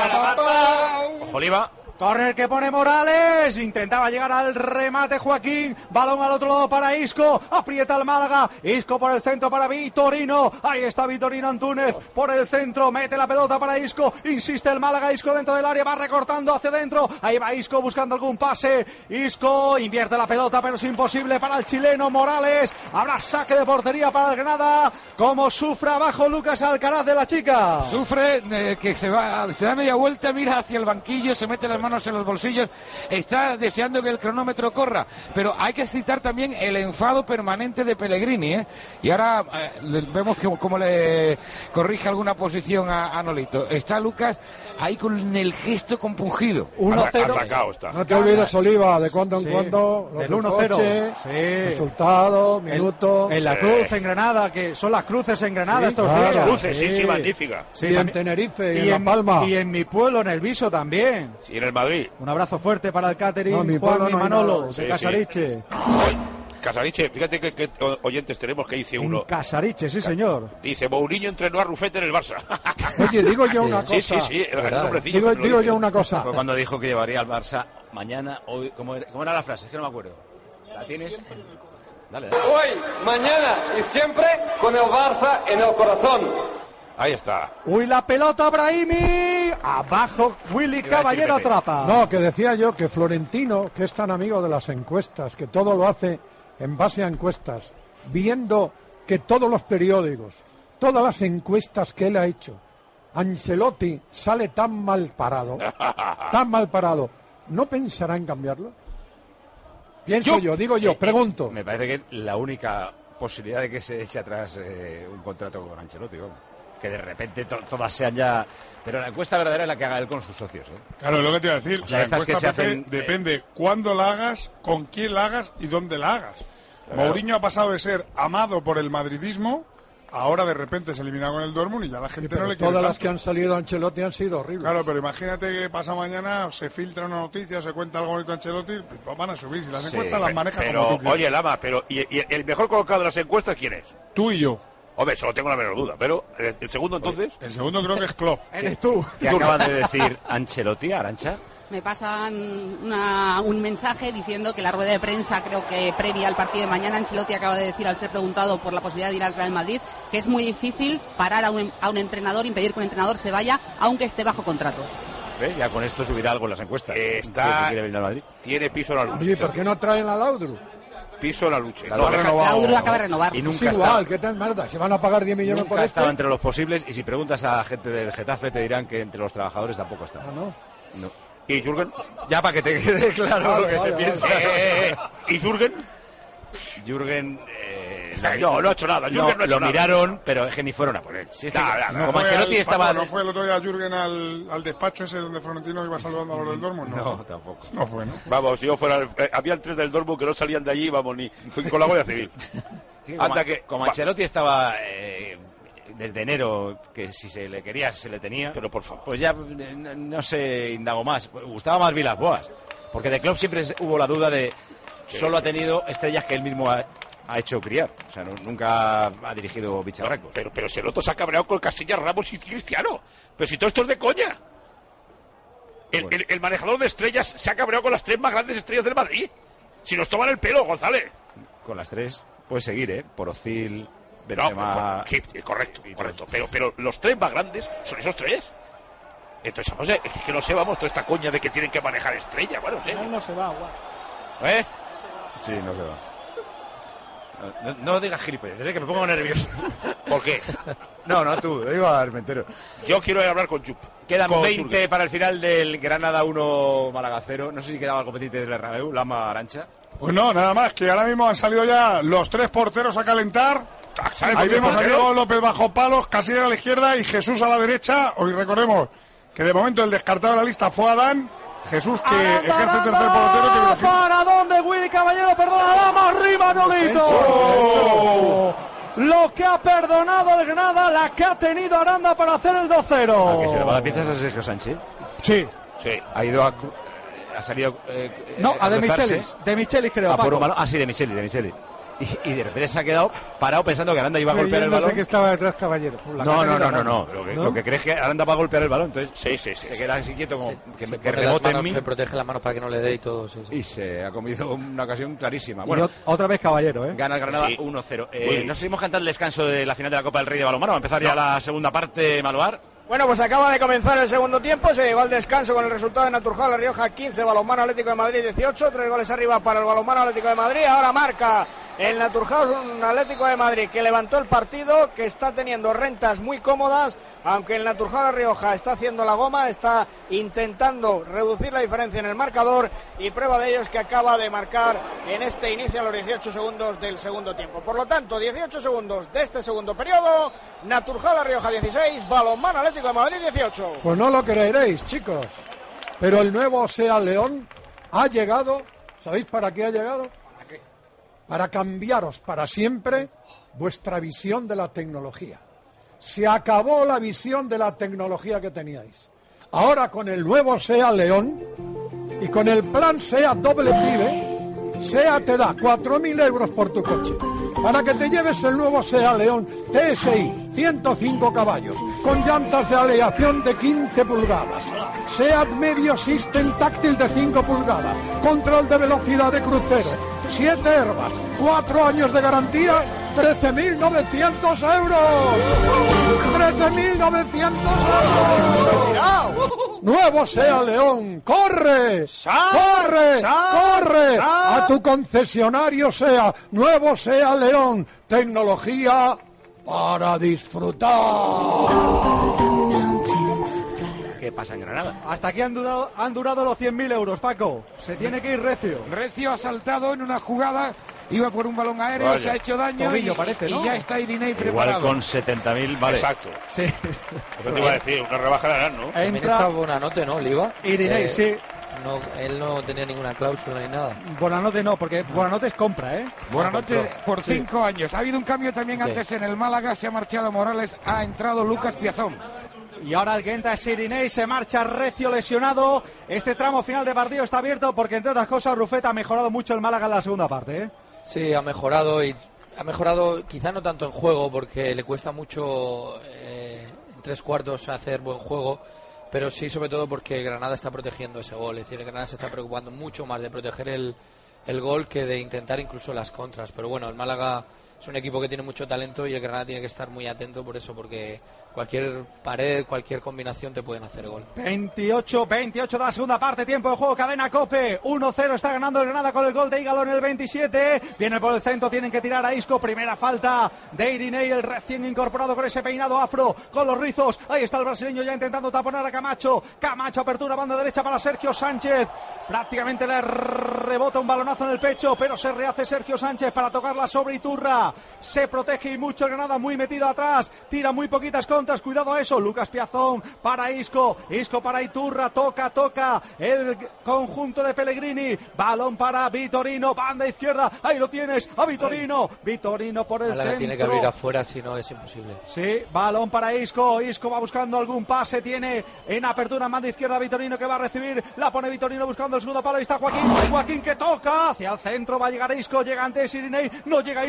[SPEAKER 2] Ojo, Oliva.
[SPEAKER 3] Corner que pone Morales, intentaba llegar al remate Joaquín, balón al otro lado para Isco, aprieta el Málaga, Isco por el centro para Vitorino, ahí está Vitorino Antúnez por el centro, mete la pelota para Isco, insiste el Málaga, Isco dentro del área, va recortando hacia adentro, ahí va Isco buscando algún pase, Isco invierte la pelota pero es imposible para el chileno Morales, habrá saque de portería para el Granada, como sufre abajo Lucas Alcaraz de la Chica.
[SPEAKER 9] Sufre que se da media vuelta, mira hacia el banquillo, se mete las manos en los bolsillos, está deseando que el cronómetro corra, pero hay que citar también el enfado permanente de Pellegrini, y ahora vemos cómo le corrige alguna posición a Nolito. Está Lucas ahí con el gesto compungido.
[SPEAKER 3] 1-0.
[SPEAKER 1] No te olvides, Oliva, de cuando en cuando
[SPEAKER 3] del 1-0.
[SPEAKER 1] Resultado, minuto.
[SPEAKER 3] En la cruz en Granada, que son las cruces en Granada estos
[SPEAKER 12] días.
[SPEAKER 3] días.
[SPEAKER 12] Cruces, sí, magnífica.
[SPEAKER 1] Y en Tenerife, y en La Palma.
[SPEAKER 3] Y en mi pueblo, en el Viso también.
[SPEAKER 12] Sí, en el Madrid.
[SPEAKER 3] Un abrazo fuerte para el catering,
[SPEAKER 1] Juan
[SPEAKER 3] y Manolo, de Casariche.
[SPEAKER 12] Casariche, fíjate que oyentes tenemos que dice uno.
[SPEAKER 3] Casariche, sí señor.
[SPEAKER 12] Dice, Mourinho entrenó a Rufete en el Barça.
[SPEAKER 1] Oye, digo yo una cosa.
[SPEAKER 12] Sí,
[SPEAKER 1] digo yo una cosa.
[SPEAKER 2] Fue cuando dijo que llevaría al Barça mañana, hoy, ¿cómo era la frase? Es que no me acuerdo. ¿La tienes? Dale.
[SPEAKER 21] Hoy, mañana y siempre con el Barça en el corazón.
[SPEAKER 12] Ahí está.
[SPEAKER 3] Uy, la pelota, Brahimi. Abajo, Willy Caballero atrapa.
[SPEAKER 1] No, que decía yo que Florentino, que es tan amigo de las encuestas, que todo lo hace en base a encuestas, viendo que todos los periódicos, todas las encuestas que él ha hecho, Ancelotti sale tan mal parado, ¿no pensará en cambiarlo? Digo yo, pregunto.
[SPEAKER 2] Me parece que la única posibilidad de que se eche atrás un contrato con Ancelotti, vamos. Que de repente todas sean ya... Pero la encuesta verdadera es la que haga él con sus socios, ¿eh?
[SPEAKER 8] Claro, es lo que te iba a decir.
[SPEAKER 2] O sea,
[SPEAKER 8] la
[SPEAKER 2] estas
[SPEAKER 8] encuesta,
[SPEAKER 2] que se hacen...
[SPEAKER 8] depende cuándo la hagas, con quién la hagas y dónde la hagas. Claro. Mourinho ha pasado de ser amado por el madridismo, ahora de repente se elimina con el Dortmund y ya la gente no le quiere
[SPEAKER 1] todas
[SPEAKER 8] tanto.
[SPEAKER 1] las que han salido a Ancelotti han sido horribles.
[SPEAKER 8] Claro, pero imagínate que pasa mañana, se filtra una noticia, se cuenta algo bonito a Ancelotti, pues van a subir. Si las encuestas las manejas como tú quieres.
[SPEAKER 12] Oye, Lama, ¿y el mejor colocado de las encuestas quién es?
[SPEAKER 8] Tú y yo.
[SPEAKER 12] Hombre, solo tengo la menor duda, pero el segundo entonces...
[SPEAKER 8] El segundo creo que es Klopp.
[SPEAKER 3] Eres tú.
[SPEAKER 2] ¿Qué acaban de decir Ancelotti, Arantxa?
[SPEAKER 11] Me pasan un mensaje diciendo que la rueda de prensa, creo que previa al partido de mañana, Ancelotti acaba de decir, al ser preguntado por la posibilidad de ir al Real Madrid, que es muy difícil parar a un entrenador, impedir que un entrenador se vaya, aunque esté bajo contrato.
[SPEAKER 2] ¿Ves? Ya con esto subirá algo en las encuestas.
[SPEAKER 12] Tiene piso en la lucha.
[SPEAKER 1] Oye, ¿por qué no traen a Laudrup?
[SPEAKER 12] Piso en la lucha.
[SPEAKER 11] Laudrup acaba de renovar.
[SPEAKER 2] Y nunca
[SPEAKER 1] es igual, ¿qué tal merda? Se van a pagar 10 millones por esto.
[SPEAKER 2] Estaba entre los posibles, y si preguntas a gente del Getafe te dirán que entre los trabajadores tampoco está.
[SPEAKER 1] No.
[SPEAKER 12] ¿Y Jürgen?
[SPEAKER 2] Ya para que te quede claro lo que se piensa.
[SPEAKER 12] ¿Y Jürgen?
[SPEAKER 2] Jürgen...
[SPEAKER 12] no ha hecho nada. Jürgen no ha hecho
[SPEAKER 2] lo
[SPEAKER 12] nada.
[SPEAKER 2] Miraron, pero es que ni fueron a por él. Sí,
[SPEAKER 8] como Ancelotti estaba... ¿No fue el otro día Jürgen al despacho ese donde Florentino iba saludando a los del Dortmund?
[SPEAKER 2] No, tampoco.
[SPEAKER 8] No fue, ¿no?
[SPEAKER 12] Vamos, si yo fuera... habían 3 del Dortmund que no salían de allí, vamos, ni con la Guardia Civil.
[SPEAKER 2] Como Ancelotti estaba... desde enero, que si se le quería, se le tenía.
[SPEAKER 12] Pero por favor.
[SPEAKER 2] Pues ya no se indagó más. Gustaba más Villas-Boas. Porque de Klopp siempre hubo la duda de... Solo ha tenido estrellas que él mismo ha hecho criar. O sea, nunca ha dirigido bicharracos.
[SPEAKER 12] Pero si el otro se ha cabreado con Casillas, Ramos y Cristiano. Pero si todo esto es de coña. El manejador de estrellas se ha cabreado con las 3 más grandes estrellas del Madrid. Si nos toman el pelo, González.
[SPEAKER 2] Con las 3 puedes seguir, Porocil,
[SPEAKER 12] No,
[SPEAKER 2] Benzema...
[SPEAKER 12] sí, correcto. Pero los 3 más grandes son esos 3. Entonces, vamos, es que no sé, vamos, toda esta coña de que tienen que manejar Estrella. Bueno, sí.
[SPEAKER 10] No se va, guau.
[SPEAKER 2] Sí, no se va. No digas gilipollas, que me pongo nervioso.
[SPEAKER 12] ¿Por qué?
[SPEAKER 2] No, tú, digo a Armentero.
[SPEAKER 12] Yo quiero hablar con Jupp.
[SPEAKER 2] Quedan
[SPEAKER 12] con
[SPEAKER 2] 20
[SPEAKER 12] Zurgue.
[SPEAKER 2] para el final del Granada 1, Málaga 0. No sé si quedaba algo pendiente del Bernabéu, Lama Arancha.
[SPEAKER 8] Pues no, nada más, que ahora mismo han salido ya los 3 porteros a calentar. Ahí vemos a Diego López bajo palos, Casillas a la izquierda y Jesús a la derecha. Hoy recordemos que de momento el descartado de la lista fue Adán. Jesús que ejerce tercer portero.
[SPEAKER 3] ¿Para dónde, Willy Caballero? Perdona, Lama, arriba, Nolito. Lo que ha perdonado el Granada, la que ha tenido Aranda para hacer el 2-0.
[SPEAKER 2] ¿A que se le va la pieza a Sergio Sánchez?
[SPEAKER 3] Sí.
[SPEAKER 2] Ha ido ha salido...
[SPEAKER 3] no, a De Michelis creo.
[SPEAKER 2] Sí, De Michelis. Y de repente se ha quedado parado pensando que Aranda iba a golpear el balón.
[SPEAKER 14] No sé que estaba detrás, Caballero.
[SPEAKER 2] No. Lo que crees que Aranda va a golpear el balón, entonces sí. Se queda así quieto como que rebote en mí.
[SPEAKER 15] Se protege las manos para que no le dé y todo. Sí.
[SPEAKER 2] Y se ha comido una ocasión clarísima.
[SPEAKER 3] Bueno, otra vez Caballero,
[SPEAKER 2] Gana el Granada 1-0. No sé si hemos cantado el descanso de la final de la Copa del Rey de balonmano. Va a empezar ya la segunda parte, Maluar.
[SPEAKER 5] Bueno, pues acaba de comenzar el segundo tiempo, se llegó al descanso con el resultado de Naturjal La Rioja 15, Balonmano Atlético de Madrid 18, 3 goles arriba para el Balonmano Atlético de Madrid. Ahora marca el Naturjal, un Atlético de Madrid que levantó el partido, que está teniendo rentas muy cómodas, aunque el Naturjal La Rioja está haciendo la goma, está intentando reducir la diferencia en el marcador, y prueba de ello es que acaba de marcar en este inicio a los 18 segundos del segundo tiempo. Por lo tanto, 18 segundos de este segundo periodo, Naturjal La Rioja 16, Balonmano Atlético de Madrid 18.
[SPEAKER 1] Pues no lo creeréis, chicos, pero el nuevo SEAT León ha llegado. ¿Sabéis para qué ha llegado? Para cambiaros para siempre vuestra visión de la tecnología. Se acabó la visión de la tecnología que teníais. Ahora con el nuevo SEAT León y con el plan SEAT doble PIBE, SEAT te da 4.000 euros por tu coche para que te lleves el nuevo SEAT León TSI 105 caballos con llantas de aleación de 15 pulgadas, SEAT Medio System táctil de 5 pulgadas, control de velocidad de crucero, 7 herbas, 4 años de garantía, 13.900 euros. 13.900 euros. Nuevo SEAT León. ¡Corre! ¡Corre! ¡Corre! A tu concesionario SEAT. Nuevo SEAT León. Tecnología para disfrutar.
[SPEAKER 2] ¿Qué pasa en Granada?
[SPEAKER 3] Hasta aquí han durado los 100.000 euros, Paco. Se tiene que ir Recio.
[SPEAKER 9] Recio ha saltado en una jugada, iba por un balón aéreo,
[SPEAKER 12] Vaya.
[SPEAKER 9] se ha hecho daño
[SPEAKER 3] parece, ¿no?
[SPEAKER 9] y ya está Irinei preparado.
[SPEAKER 2] Igual con 70.000, vale.
[SPEAKER 12] Exacto.
[SPEAKER 3] Sí.
[SPEAKER 12] Eso te iba a decir, una rebaja de harán, ¿no?
[SPEAKER 15] También está Bonanote, ¿no, Oliva?
[SPEAKER 3] Irinei, sí.
[SPEAKER 15] No, él no tenía ninguna cláusula ni nada.
[SPEAKER 3] Bonanote no, porque Bonanote es compra,
[SPEAKER 9] Bonanote por 5 años. Ha habido un cambio también
[SPEAKER 15] Sí.
[SPEAKER 9] antes en el Málaga, se ha marchado Morales, ha entrado Lucas Piazón.
[SPEAKER 3] Y ahora el que entra es Irinei, se marcha Recio lesionado. Este tramo final de partido está abierto porque, entre otras cosas, Rufeta ha mejorado mucho el Málaga en la segunda parte,
[SPEAKER 15] Sí, ha mejorado quizá no tanto en juego porque le cuesta mucho en 3/4 hacer buen juego, pero sí sobre todo porque Granada está protegiendo ese gol. Es decir, el Granada se está preocupando mucho más de proteger el gol que de intentar incluso las contras. Pero bueno, el Málaga es un equipo que tiene mucho talento y el Granada tiene que estar muy atento por eso, porque cualquier pared, cualquier combinación te pueden hacer gol.
[SPEAKER 3] 28 de la segunda parte, tiempo de juego, cadena COPE, 1-0 está ganando el Granada con el gol de Ígalo en el 27, viene por el centro, tienen que tirar a Isco, primera falta de Irinei, el recién incorporado con ese peinado afro, con los rizos, ahí está el brasileño ya intentando taponar a Camacho, apertura, banda derecha para Sergio Sánchez, prácticamente le rebota un balonazo en el pecho, pero se rehace Sergio Sánchez para tocarla sobre Iturra, se protege y mucho el Granada, muy metido atrás, tira muy poquitas contras, cuidado a eso, Lucas Piazón para Isco para Iturra, toca el conjunto de Pellegrini, balón para Vitorino, banda izquierda, ahí lo tienes, a Vitorino por el centro.
[SPEAKER 15] Tiene que abrir afuera, si no es imposible.
[SPEAKER 3] Sí, balón para Isco va buscando algún pase, tiene en apertura en banda izquierda Vitorino que va a recibir, la pone Vitorino buscando el segundo palo, ahí está Joaquín que toca hacia el centro, va a llegar Isco, llega antes Irinei, no llega Isco, se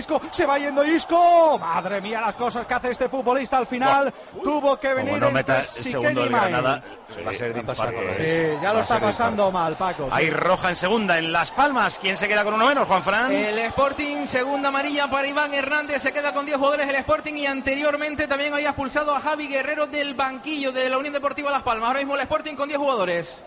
[SPEAKER 3] se va yendo Isco. Madre mía, las cosas que hace este futbolista al final. Tuvo que venir.
[SPEAKER 2] Como no meta el segundo del Granada, va a ser de infarto.
[SPEAKER 3] Sí, ya lo está pasando mal, Paco.
[SPEAKER 2] Hay roja en segunda en Las Palmas. ¿Quién se queda con uno menos, Juanfran?
[SPEAKER 4] El Sporting, segunda amarilla para Iván Hernández, se queda con 10 jugadores el Sporting, y anteriormente también había expulsado a Javi Guerrero del banquillo de la Unión Deportiva Las Palmas. Ahora mismo el Sporting con 10 jugadores.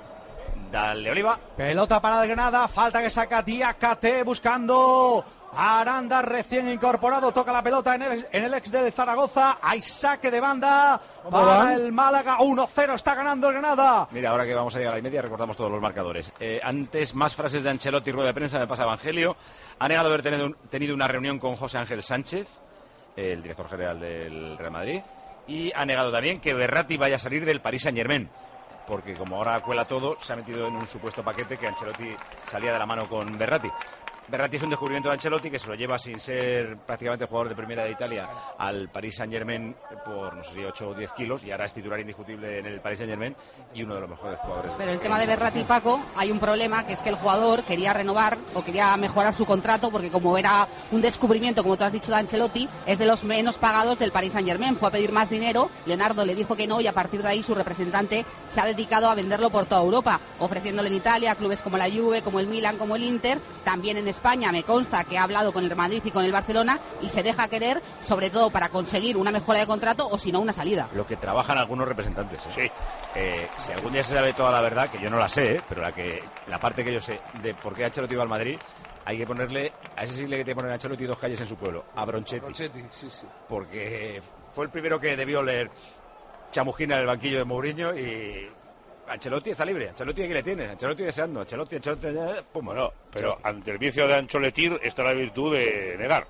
[SPEAKER 2] Dale, Oliva.
[SPEAKER 3] Pelota para el Granada, falta que saca Diakate buscando a Aranda, recién incorporado, toca la pelota en el ex del Zaragoza. Hay saque de banda para el Málaga. 1-0 está ganando el Granada.
[SPEAKER 2] Mira, ahora que vamos a llegar a la media, recordamos todos los marcadores. Antes, más frases de Ancelotti, rueda de prensa, me pasa Evangelio. Ha negado haber tenido una reunión con José Ángel Sánchez, el director general del Real Madrid, y ha negado también que Verratti vaya a salir del Paris Saint-Germain, porque como ahora cuela todo, se ha metido en un supuesto paquete que Ancelotti salía de la mano con Verratti. Verratti es un descubrimiento de Ancelotti, que se lo lleva sin ser prácticamente jugador de primera de Italia al Paris Saint-Germain por, no sé si 8 o 10 kilos, y ahora es titular indiscutible en el Paris Saint-Germain y uno de los mejores jugadores.
[SPEAKER 11] Pero el tema de Verratti, Paco, hay un problema, que es que el jugador quería renovar o quería mejorar su contrato, porque como era un descubrimiento, como tú has dicho, de Ancelotti, es de los menos pagados del Paris Saint-Germain. Fue a pedir más dinero, Leonardo le dijo que no, y a partir de ahí su representante se ha dedicado a venderlo por toda Europa, ofreciéndole en Italia a clubes como la Juve, como el Milan, como el Inter, también en España. Me consta que ha hablado con el Madrid y con el Barcelona, y se deja querer, sobre todo para conseguir una mejora de contrato o si no una salida.
[SPEAKER 2] Lo que trabajan algunos representantes, sí. Si algún día se sabe toda la verdad, que yo no la sé, pero la parte que yo sé de por qué Ancelotti iba al Madrid, hay que ponerle, a ese sí le que poner a Ancelotti 2 calles en su pueblo, a Bronchetti, sí. Porque fue el primero que debió leer chamusquina en el banquillo de Mourinho, y Ancelotti está libre. Ancelotti aquí le tienen, Ancelotti deseando, Ancelotti, pum.
[SPEAKER 12] Bueno, pero ante el vicio de Ancelotti está la virtud de negar.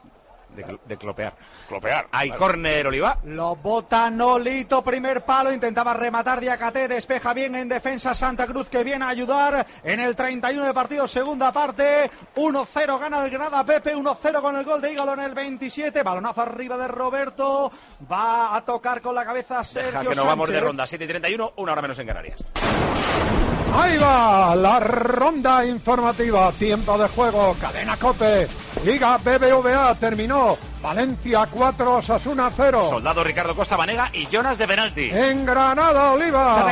[SPEAKER 2] De clopear.
[SPEAKER 12] Hay
[SPEAKER 2] córner, Oliva.
[SPEAKER 3] Lo bota Nolito, primer palo, intentaba rematar Diakate, despeja bien en defensa Santa Cruz, que viene a ayudar en el 31 de partido, segunda parte. 1-0 gana el Granada, Pepe, 1-0 con el gol de Ígalo en el 27, balonazo arriba de Roberto, va a tocar con la cabeza Sergio
[SPEAKER 2] Deja que nos
[SPEAKER 3] Sánchez.
[SPEAKER 2] vamos de ronda, 7:31, una hora menos en Canarias.
[SPEAKER 1] Ahí va la ronda informativa, tiempo de juego, cadena COPE, Liga BBVA, terminó Valencia 4, Osasuna 0.
[SPEAKER 2] Soldado Ricardo Costa Banega y Jonas de penalti.
[SPEAKER 1] En Granada, Oliva.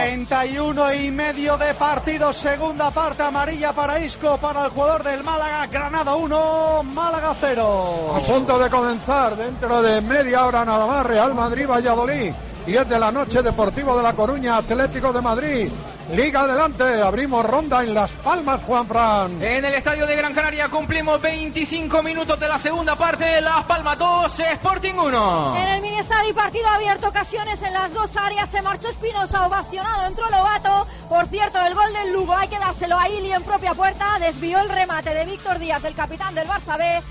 [SPEAKER 3] 31,5 de partido, segunda parte, amarilla para Isco, para el jugador del Málaga. Granada 1, Málaga 0.
[SPEAKER 1] A punto de comenzar, dentro de media hora nada más, Real Madrid-Valladolid. 10 de la noche, Deportivo de La Coruña, Atlético de Madrid. Liga adelante, abrimos ronda en Las Palmas, Juanfran.
[SPEAKER 4] En el estadio de Gran Canaria cumplimos 25 minutos de la segunda parte. Las Palmas 2, Sporting 1.
[SPEAKER 6] En el mini estadio, partido abierto, ocasiones en las dos áreas. Se marchó Espinosa, ovacionado, entró Lobato. Por cierto, el gol del Lugo hay que dárselo a Ili en propia puerta. Desvió el remate de Víctor Díaz, el capitán del Barça B.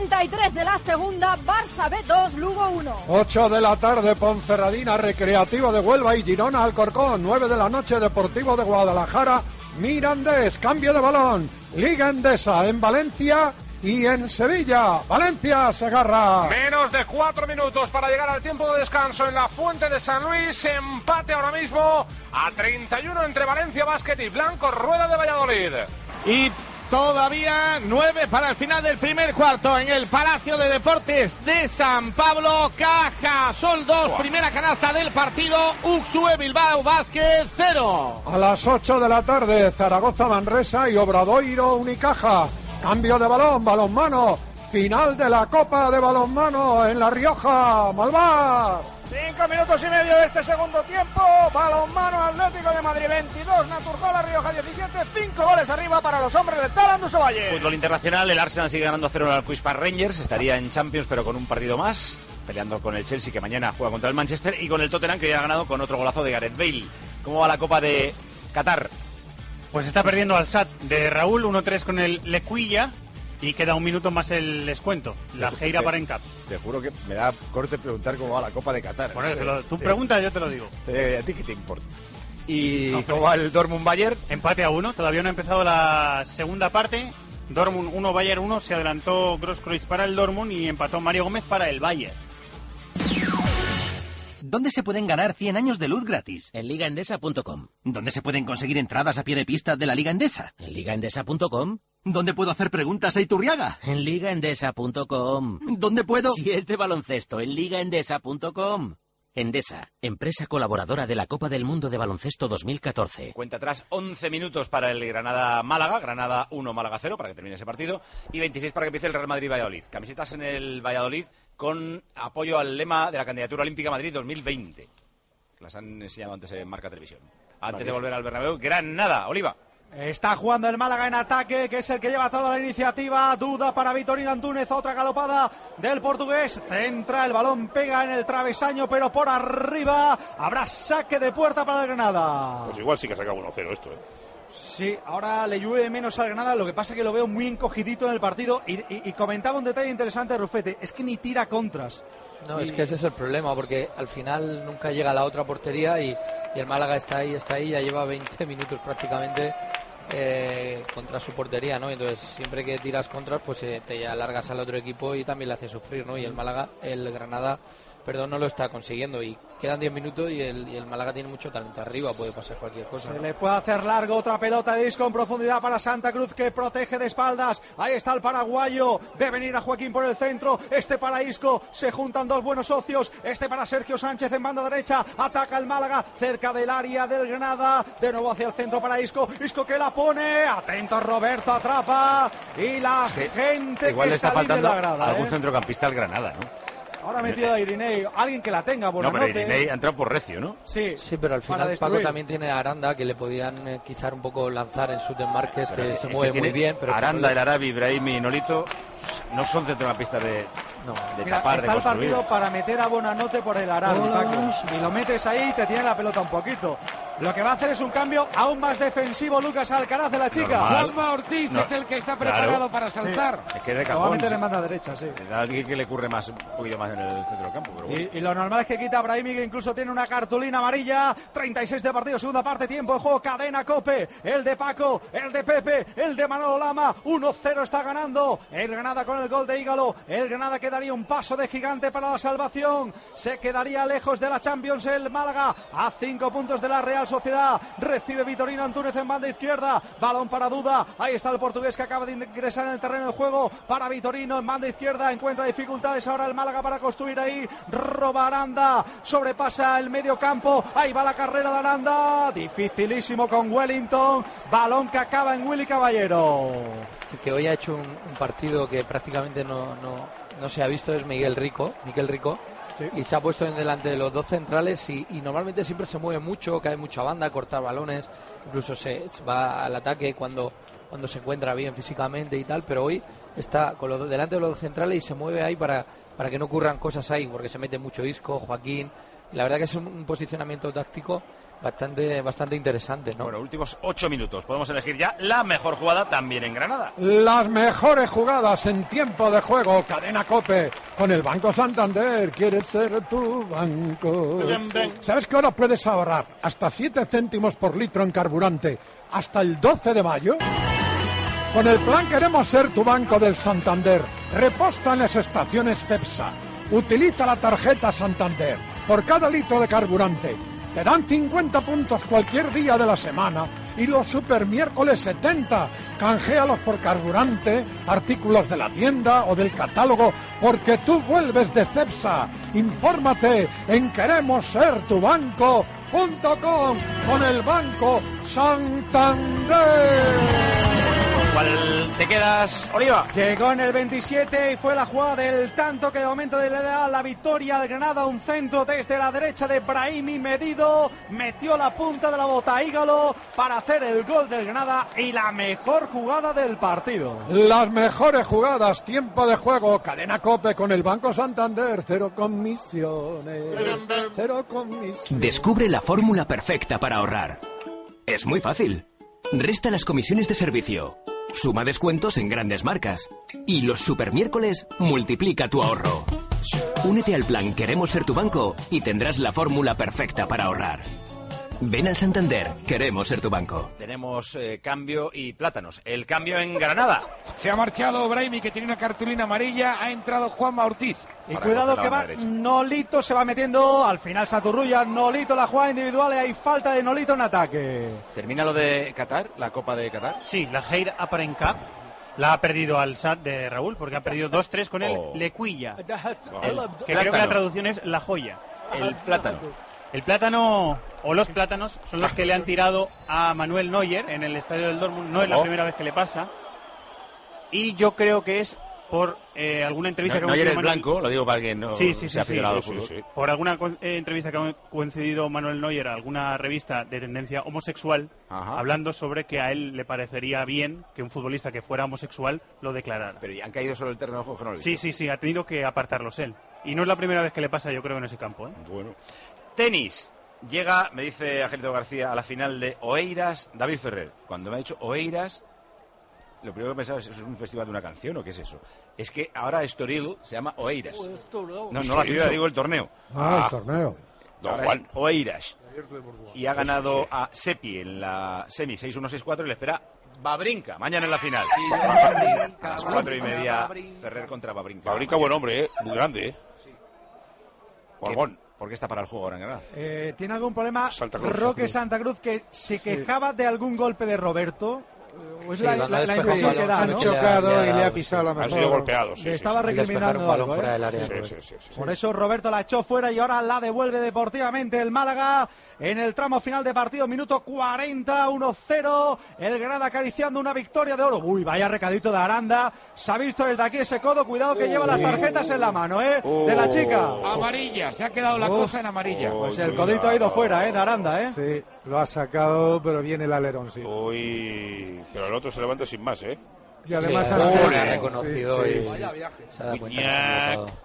[SPEAKER 6] 33 de la segunda, Barça B 2, Lugo 1.
[SPEAKER 1] 8 de la tarde, Ponferradina, Recreativo de Huelva y Girona, Alcorcón. 9 de la noche, Deportivo de Guadalajara, Mirandés. Cambio de balón, Liga Endesa en Valencia y en Sevilla. Valencia, Segarra.
[SPEAKER 22] Menos de 4 minutos para llegar al tiempo de descanso en la Fuente de San Luis. Empate ahora mismo a 31 entre Valencia Basket y Blanco Rueda de Valladolid.
[SPEAKER 23] Y todavía 9 para el final del primer cuarto en el Palacio de Deportes de San Pablo. Caja Sol 2, primera canasta del partido. Uxue Bilbao Basket 0.
[SPEAKER 1] A las 8 de la tarde, Zaragoza Manresa y Obradoiro Unicaja. Cambio de balón, balonmano. Final de la Copa de Balonmano en La Rioja. Malvar.
[SPEAKER 5] 5 minutos y medio de este segundo tiempo. Balonmano Atlético de Madrid 22, Naturjala Rioja 17. 5 goles arriba para los hombres de Talanduso Valle.
[SPEAKER 2] Fútbol internacional, el Arsenal sigue ganando 0 al Queen's Park Rangers. Estaría en Champions pero con un partido más, peleando con el Chelsea, que mañana juega contra el Manchester, y con el Tottenham, que ya ha ganado con otro golazo de Gareth Bale. ¿Cómo va la Copa de Qatar?
[SPEAKER 7] Pues está perdiendo al SAT de Raúl, 1-3 con el Lecuilla. Y queda un minuto más el descuento. La Geira para Encap.
[SPEAKER 2] Te juro que me da corte preguntar cómo va la Copa de Qatar.
[SPEAKER 7] Bueno, tú preguntas, yo te lo digo.
[SPEAKER 2] ¿A ti qué te importa? ¿Y cómo va el Dortmund Bayern?
[SPEAKER 7] Empate a 1. Todavía no ha empezado la segunda parte. Dortmund 1, Bayern 1. Se adelantó Grosskreutz para el Dortmund y empató Mario Gómez para el Bayern.
[SPEAKER 13] ¿Dónde se pueden ganar 100 años de luz gratis?
[SPEAKER 16] En ligaendesa.com.
[SPEAKER 13] ¿Dónde se pueden conseguir entradas a pie de pista de la Liga Endesa?
[SPEAKER 16] En ligaendesa.com.
[SPEAKER 13] ¿Dónde puedo hacer preguntas a Iturriaga?
[SPEAKER 16] En ligaendesa.com.
[SPEAKER 13] ¿Dónde puedo...?
[SPEAKER 16] Si es de baloncesto, en ligaendesa.com. Endesa, empresa colaboradora de la Copa del Mundo de Baloncesto 2014.
[SPEAKER 2] Cuenta atrás 11 minutos para el Granada-Málaga, Granada 1, Málaga 0, para que termine ese partido, y 26 para que empiece el Real Madrid-Valladolid. Camisetas en el Valladolid con apoyo al lema de la candidatura olímpica Madrid 2020. Las han enseñado antes en Marca Televisión. Antes de volver al Bernabéu, Granada, Oliva.
[SPEAKER 3] Está jugando el Málaga en ataque, que es el que lleva toda la iniciativa. Duda para Vitorino Antúnez, otra galopada del portugués. Centra, el balón pega en el travesaño, pero por arriba habrá saque de puerta para el Granada.
[SPEAKER 12] Pues igual sí que saca 1-0 esto,
[SPEAKER 3] Sí, ahora le llueve menos al Granada, lo que pasa es que lo veo muy encogidito en el partido. Y comentaba un detalle interesante, Rufete, es que ni tira contras.
[SPEAKER 15] No, es que ese es el problema, porque al final nunca llega a la otra portería y el Málaga está ahí, ya lleva 20 minutos prácticamente contra su portería, ¿no? Entonces siempre que tiras contras, pues te alargas al otro equipo y también le hace sufrir, ¿no? Y el Granada no lo está consiguiendo, y quedan 10 minutos y el Málaga tiene mucho talento arriba, puede pasar cualquier cosa.
[SPEAKER 3] Se
[SPEAKER 15] ¿no?
[SPEAKER 3] le puede hacer largo, otra pelota de disco en profundidad para Santa Cruz, que protege de espaldas. Ahí está el paraguayo, ve venir a Joaquín por el centro, este para Isco, se juntan dos buenos socios, este para Sergio Sánchez en banda derecha, ataca el Málaga cerca del área del Granada, de nuevo hacia el centro para Isco que la pone, atento Roberto, atrapa, y la gente
[SPEAKER 2] igual
[SPEAKER 3] que
[SPEAKER 2] le está
[SPEAKER 3] sale de
[SPEAKER 2] faltando
[SPEAKER 3] la grada.
[SPEAKER 2] algún centrocampista al Granada, ¿no?
[SPEAKER 3] Ahora ha metido a Irinei, alguien que la tenga,
[SPEAKER 2] No, pero Irinei ha entrado por recio, ¿no?
[SPEAKER 3] Sí,
[SPEAKER 15] pero al final Paco también tiene a Aranda, que le podían quizá un poco lanzar en sus desmarques, que se mueve muy bien. Pero
[SPEAKER 2] Aranda, el Arabi, Brahimi y Nolito no son centrocampistas de tapar,
[SPEAKER 3] está
[SPEAKER 2] de
[SPEAKER 3] el partido
[SPEAKER 2] construir.
[SPEAKER 3] para meter a Bonanote por el Arabi, Paco. Y lo metes ahí y te tiene la pelota un poquito. Lo que va a hacer es un cambio aún más defensivo Lucas Alcaraz de la chica.
[SPEAKER 9] Juanma Ortiz es el que está preparado para saltar.
[SPEAKER 2] Es que de
[SPEAKER 3] Lo va a
[SPEAKER 2] cajón,
[SPEAKER 3] meter en banda derecha, sí.
[SPEAKER 2] Es alguien que le ocurre más, un poquito más en el centro del campo. Pero bueno.
[SPEAKER 3] Y lo normal es que quita a Brahimi, que incluso tiene una cartulina amarilla. 36 de partido, segunda parte, tiempo de juego, cadena Cope. El de Paco, el de Pepe, el de Manolo Lama. 1-0 está ganando el Granada con el gol de Ígalo. El Granada quedaría un paso de gigante para la salvación. Se quedaría lejos de la Champions el Málaga, a 5 puntos de la Real Sociedad. Recibe Vitorino Antúnez en banda izquierda. Balón para Duda. Ahí está el portugués que acaba de ingresar en el terreno de juego. Para Vitorino en banda izquierda. Encuentra dificultades ahora el Málaga para construir ahí. Roba Aranda. Sobrepasa el medio campo. Ahí va la carrera de Aranda. Dificilísimo con Wellington. Balón que acaba en Willy Caballero.
[SPEAKER 15] Que hoy ha hecho un partido que prácticamente no se ha visto, es Miguel Rico. Sí. Y se ha puesto en delante de los dos centrales y normalmente siempre se mueve mucho, cae mucha banda, corta balones, incluso se va al ataque cuando se encuentra bien físicamente y tal, pero hoy está con los dos delante de los dos centrales y se mueve ahí para que no ocurran cosas ahí, porque se mete mucho Isco, Joaquín. La verdad que es un posicionamiento táctico bastante interesante, ¿no?
[SPEAKER 2] Bueno, últimos 8 minutos. Podemos elegir ya la mejor jugada también en Granada.
[SPEAKER 1] Las mejores jugadas en tiempo de juego. Cadena Cope con el Banco Santander. ¿Quieres ser tu banco? ¿Sabes que ahora puedes ahorrar hasta 7 céntimos por litro en carburante hasta el 12 de mayo? Con el plan Queremos ser tu banco del Santander. Reposta en las estaciones Cepsa. Utiliza la tarjeta Santander. Por cada litro de carburante te dan 50 puntos cualquier día de la semana y los super miércoles 70. Canjéalos por carburante, artículos de la tienda o del catálogo, porque tú vuelves de Cepsa. Infórmate en queremossertubanco.com con el Banco Santander.
[SPEAKER 2] ¿Cuál te quedas, Oliva?
[SPEAKER 3] Llegó en el 27 y fue la jugada del tanto que de momento le da la victoria al Granada. Un centro desde la derecha de Brahimi medido. Metió la punta de la bota a Ígalo para hacer el gol del Granada y la mejor jugada del partido.
[SPEAKER 1] Las mejores jugadas, tiempo de juego, cadena Cope con el Banco Santander. Cero comisiones.
[SPEAKER 18] Descubre la fórmula perfecta para ahorrar. Es muy fácil. Resta las comisiones de servicio. Suma descuentos en grandes marcas. Y los supermiércoles multiplica tu ahorro. Únete al plan Queremos ser tu banco y tendrás la fórmula perfecta para ahorrar. Ven al Santander, queremos ser tu banco.
[SPEAKER 2] Tenemos cambio y plátanos. El cambio en Granada.
[SPEAKER 9] Se ha marchado Brahimi, que tiene una cartulina amarilla. Ha entrado Juanma Ortiz.
[SPEAKER 3] Y cuidado que va Nolito, se va metiendo. Al final Saturrulla, Nolito la jugada individual y hay falta de Nolito en ataque.
[SPEAKER 2] ¿Termina lo de Qatar, la Copa de Qatar?
[SPEAKER 7] Sí, la Heir Aparen Cup. La ha perdido al SAT de Raúl, porque ha perdido 2-3 con el Lecuilla. Que creo que la traducción es la joya.
[SPEAKER 2] El plátano.
[SPEAKER 7] El plátano, o los plátanos, son los que le han tirado a Manuel Neuer en el estadio del Dortmund. No es la primera vez que le pasa. Y yo creo que es por alguna entrevista que ha
[SPEAKER 2] concedido Manuel... blanco, lo digo para que no
[SPEAKER 7] se aficionado al fútbol. Por alguna entrevista que ha concedido Manuel Neuer a alguna revista de tendencia homosexual, hablando sobre que a él le parecería bien que un futbolista que fuera homosexual lo declarara.
[SPEAKER 2] Pero ya han caído sobre el terreno de juego.
[SPEAKER 7] Sí, ha tenido que apartarlos él. Y no es la primera vez que le pasa, yo creo, en ese campo.
[SPEAKER 2] Bueno. Tenis. Llega, me dice Angelito García, a la final de Oeiras, David Ferrer. Cuando me ha dicho Oeiras, lo primero que pensaba es, ¿eso es un festival de una canción o qué es eso? Es que ahora Estoril se llama Oeiras. No la ciudad, digo el torneo.
[SPEAKER 1] El torneo.
[SPEAKER 2] Don Juan. Oeiras. Y ha ganado a Sepi en la semi 6-1-6-4 y le espera Babrinka mañana en la final. A las 4:30, Ferrer contra Babrinka.
[SPEAKER 12] Babrinka, buen hombre, muy grande, Juan.
[SPEAKER 2] ¿Por qué está para el juego ahora en Granada?
[SPEAKER 3] ¿Tiene algún problema Roque Santa Cruz, que se quejaba de algún golpe de Roberto? Es la impresión que da, ¿no?
[SPEAKER 14] Han chocado y le ha pisado la mano.
[SPEAKER 12] Han sido golpeados.
[SPEAKER 3] Le estaba recriminando algo, Por eso Roberto la echó fuera y ahora la devuelve deportivamente el Málaga en el tramo final de partido, minuto 40, 1-0. El Granada acariciando una victoria de oro. Uy, vaya recadito de Aranda. Se ha visto desde aquí ese codo. Cuidado que lleva las tarjetas en la mano, de la chica.
[SPEAKER 9] Amarilla, se ha quedado la cosa en amarilla.
[SPEAKER 3] Pues el codito ha ido fuera, de Aranda,
[SPEAKER 14] Sí, lo ha sacado, pero viene el alerón, sí.
[SPEAKER 12] Uy, pero el otro se levanta sin más,
[SPEAKER 14] Y además
[SPEAKER 15] ha reconocido y se ha dado cuenta.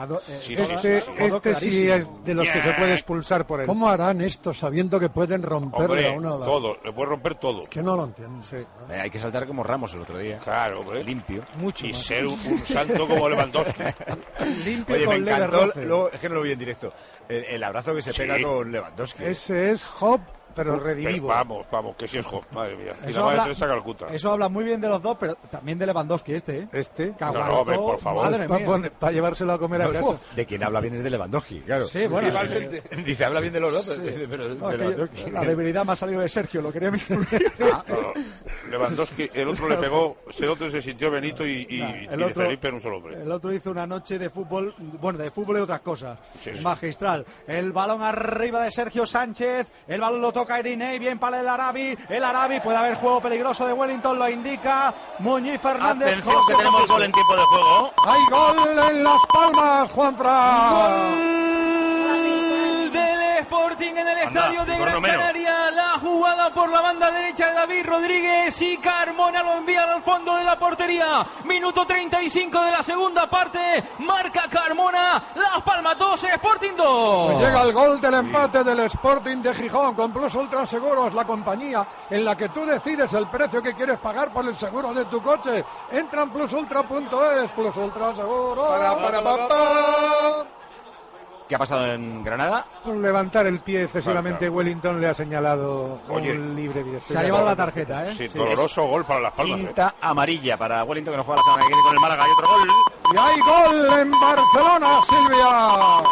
[SPEAKER 14] Este sí es de los que se puede expulsar por él.
[SPEAKER 1] ¿Cómo harán esto sabiendo que pueden romperle a uno?
[SPEAKER 12] Todo, le puede romper todo.
[SPEAKER 1] Es que no lo entiendo.
[SPEAKER 2] Hay que saltar como Ramos el otro día.
[SPEAKER 12] Claro, hombre.
[SPEAKER 2] Limpio.
[SPEAKER 12] Mucho y más. Ser un santo como Lewandowski.
[SPEAKER 2] Limpio. Oye, me encantó, es que no lo vi en directo, el abrazo que se pega con Lewandowski.
[SPEAKER 14] Ese es Hop, pero redivivo.
[SPEAKER 12] Vamos, que si es Hop, madre mía. Y la madre Teresa Calcuta.
[SPEAKER 3] Eso habla muy bien de los dos, pero también de Lewandowski
[SPEAKER 12] No, por favor.
[SPEAKER 3] Madre mía.
[SPEAKER 14] Para llevárselo a comer a casa.
[SPEAKER 2] De quien habla bien es de Lewandowski, claro.
[SPEAKER 3] Sí, bueno.
[SPEAKER 2] Dice, habla bien de los dos, pero de Lewandowski.
[SPEAKER 3] La debilidad me ha salido de Sergio, lo quería
[SPEAKER 12] Lewandowski, el otro le pegó, ese otro se sintió Benito y Felipe en un solo hombre.
[SPEAKER 3] El otro hizo una noche de fútbol, de fútbol y otras cosas. Magistral. El balón arriba de Sergio Sánchez, el balón lo toca Irinei, bien para el Arabi, puede haber juego peligroso de Wellington, lo indica Muñiz Fernández.
[SPEAKER 2] Atención, que tenemos gol en tiempo de juego.
[SPEAKER 1] Hay gol en Las Palmas, Juanfran.
[SPEAKER 4] Sporting en el estadio de Gran Canaria, la jugada por la banda derecha de David Rodríguez y Carmona lo envía al fondo de la portería. Minuto 35 de la segunda parte, marca Carmona, Las Palmas 2, Sporting 2.
[SPEAKER 1] Pues llega el gol del empate del Sporting de Gijón con Plus Ultra Seguros, la compañía en la que tú decides el precio que quieres pagar por el seguro de tu coche. Entra en plusultra.es, Plus Ultra Seguros.
[SPEAKER 2] ¿Qué ha pasado en Granada?
[SPEAKER 14] Por levantar el pie excesivamente, Wellington le ha señalado un libre directo.
[SPEAKER 3] Se ha llevado la tarjeta,
[SPEAKER 12] Sí, doloroso gol para Las Palmas.
[SPEAKER 2] Quinta amarilla para Wellington, que no juega la semana que viene con el Málaga. Hay otro gol.
[SPEAKER 1] Y hay gol en Barcelona, Silvia.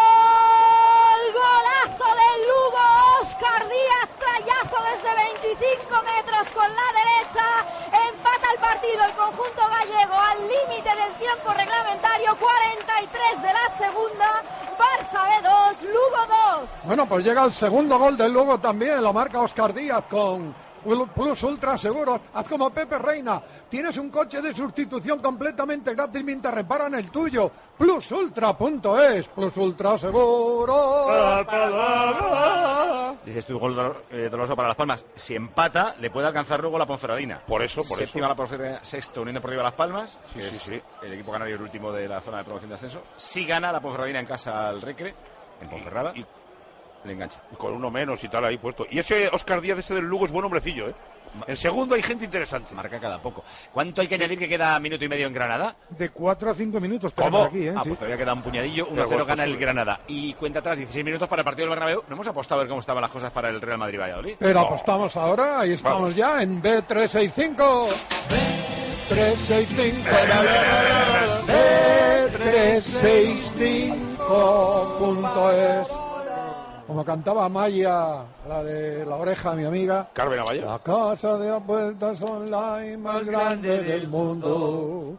[SPEAKER 6] Golazo del Lugo, Óscar Díaz, trayazo desde 25 metros con la derecha, empata el partido el conjunto gallego al límite del tiempo reglamentario, 43 de la segunda, Barça B2, Lugo 2.
[SPEAKER 1] Bueno, pues llega el segundo gol del Lugo también, lo marca Óscar Díaz con Plus Ultra Seguros. Haz como Pepe Reina, tienes un coche de sustitución completamente gratis mientras reparan el tuyo. Plusultra.es, Plus Ultra Seguros.
[SPEAKER 2] Dices tú, gol doloroso para Las Palmas. Si empata, le puede alcanzar luego la Ponferradina.
[SPEAKER 12] Por eso.
[SPEAKER 2] Séptima la Ponferradina, sexto Unión Deportiva Las Palmas. Sí. El equipo canario, el último de la zona de promoción de ascenso. Si gana la Ponferradina en casa al Recre, en Ponferrada. el enganche.
[SPEAKER 12] Con uno menos y tal ahí puesto. Y ese Óscar Díaz, ese del Lugo, es buen hombrecillo, ¿eh? El segundo hay gente interesante.
[SPEAKER 2] Marca cada poco. ¿Cuánto hay que añadir que queda minuto y medio en Granada?
[SPEAKER 14] De 4 a 5 minutos.
[SPEAKER 2] ¿Cómo?
[SPEAKER 14] Aquí,
[SPEAKER 2] Pues todavía queda un puñadillo. 1-0 gana el Granada. Y cuenta atrás 16 minutos para el partido del Bernabéu. No hemos apostado a ver cómo estaban las cosas para el Real Madrid-Valladolid.
[SPEAKER 1] Pero apostamos ahora, ahí estamos ya en B365. B365. B365.es. Como cantaba Maya, la de La Oreja, mi amiga.
[SPEAKER 12] Carmen Amaya.
[SPEAKER 1] La casa de apuestas online más grande del mundo.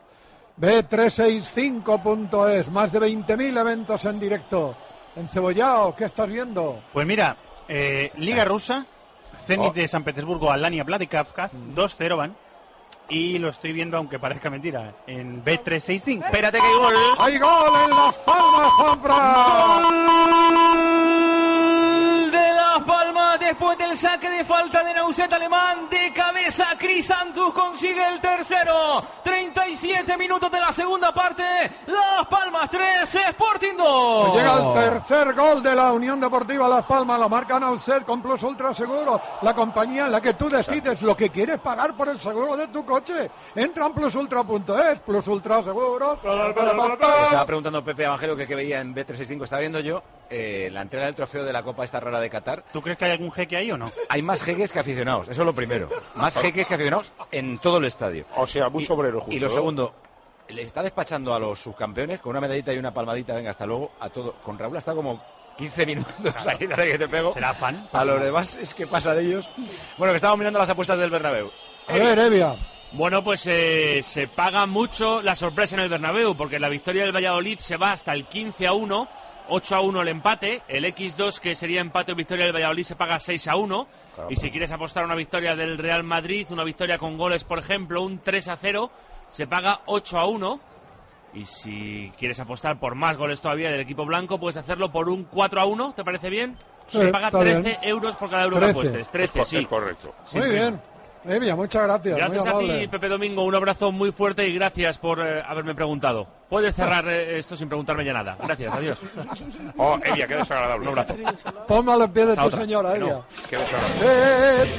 [SPEAKER 1] B365.es. Más de 20.000 eventos en directo. Encebollado, ¿qué estás viendo?
[SPEAKER 7] Pues mira, Liga Rusa, Zenit de San Petersburgo, Alania Vladikavkaz, 2-0 van. Y lo estoy viendo, aunque parezca mentira, en B365.
[SPEAKER 2] Espérate que hay gol.
[SPEAKER 1] ¡Hay gol en Las Palmas, Juanfran!
[SPEAKER 4] ¡Gol de Las Palmas! Después del saque de falta de Nauset Alemán, de cabeza Crisantus consigue el tercero. 37 minutos de la segunda parte. Las Palmas 3, Sporting 2.
[SPEAKER 1] Llega el tercer gol de la Unión Deportiva Las Palmas. Lo marca Nauset con Plus Ultra Seguro, la compañía en la que tú decides lo que quieres pagar por el seguro de tu coche. Entra en plusultra.es, Plus Ultra Seguros.
[SPEAKER 2] Estaba preguntando Pepe Evangelio que veía en B365. Estaba viendo yo la entrega del trofeo de la Copa esta rara de Qatar.
[SPEAKER 7] ¿Tú crees que hay algún jeque ahí o no?
[SPEAKER 2] Hay más jeques que aficionados, eso es lo primero. Más jeques que aficionados en todo el estadio.
[SPEAKER 12] O sea, mucho obrero justo.
[SPEAKER 2] Y lo segundo, le está despachando a los subcampeones con una medallita y una palmadita, venga, hasta luego, a todo. Con Raúl hasta como 15 minutos ahí, dale que te pego.
[SPEAKER 7] ¿Será fan?
[SPEAKER 2] A los demás es que pasa de ellos. Bueno, que estamos mirando las apuestas del Bernabéu.
[SPEAKER 1] A ver, Evia.
[SPEAKER 4] Bueno, pues se paga mucho la sorpresa en el Bernabéu, porque la victoria del Valladolid se va hasta el 15-1, 8-1 el empate, el X2 que sería empate o victoria del Valladolid se paga 6-1, y si quieres apostar una victoria del Real Madrid, una victoria con goles, por ejemplo, un 3-0, se paga 8-1, y si quieres apostar por más goles todavía del equipo blanco, puedes hacerlo por un 4-1, ¿te parece bien? Se paga 13 euros por cada euro que apuestes, 13, sí.
[SPEAKER 12] Es correcto.
[SPEAKER 1] Muy bien. Evia, muchas gracias.
[SPEAKER 4] Gracias
[SPEAKER 1] muy
[SPEAKER 4] a
[SPEAKER 1] amable.
[SPEAKER 4] ti, Pepe Domingo. Un abrazo muy fuerte y gracias por haberme preguntado. Puedes cerrar esto sin preguntarme ya nada. Gracias, adiós.
[SPEAKER 12] Oh, Evia, qué desagradable.
[SPEAKER 4] Un abrazo.
[SPEAKER 1] Ponme a los pies de tu
[SPEAKER 4] otra.
[SPEAKER 1] señora, Evia.
[SPEAKER 12] No, qué desagradable.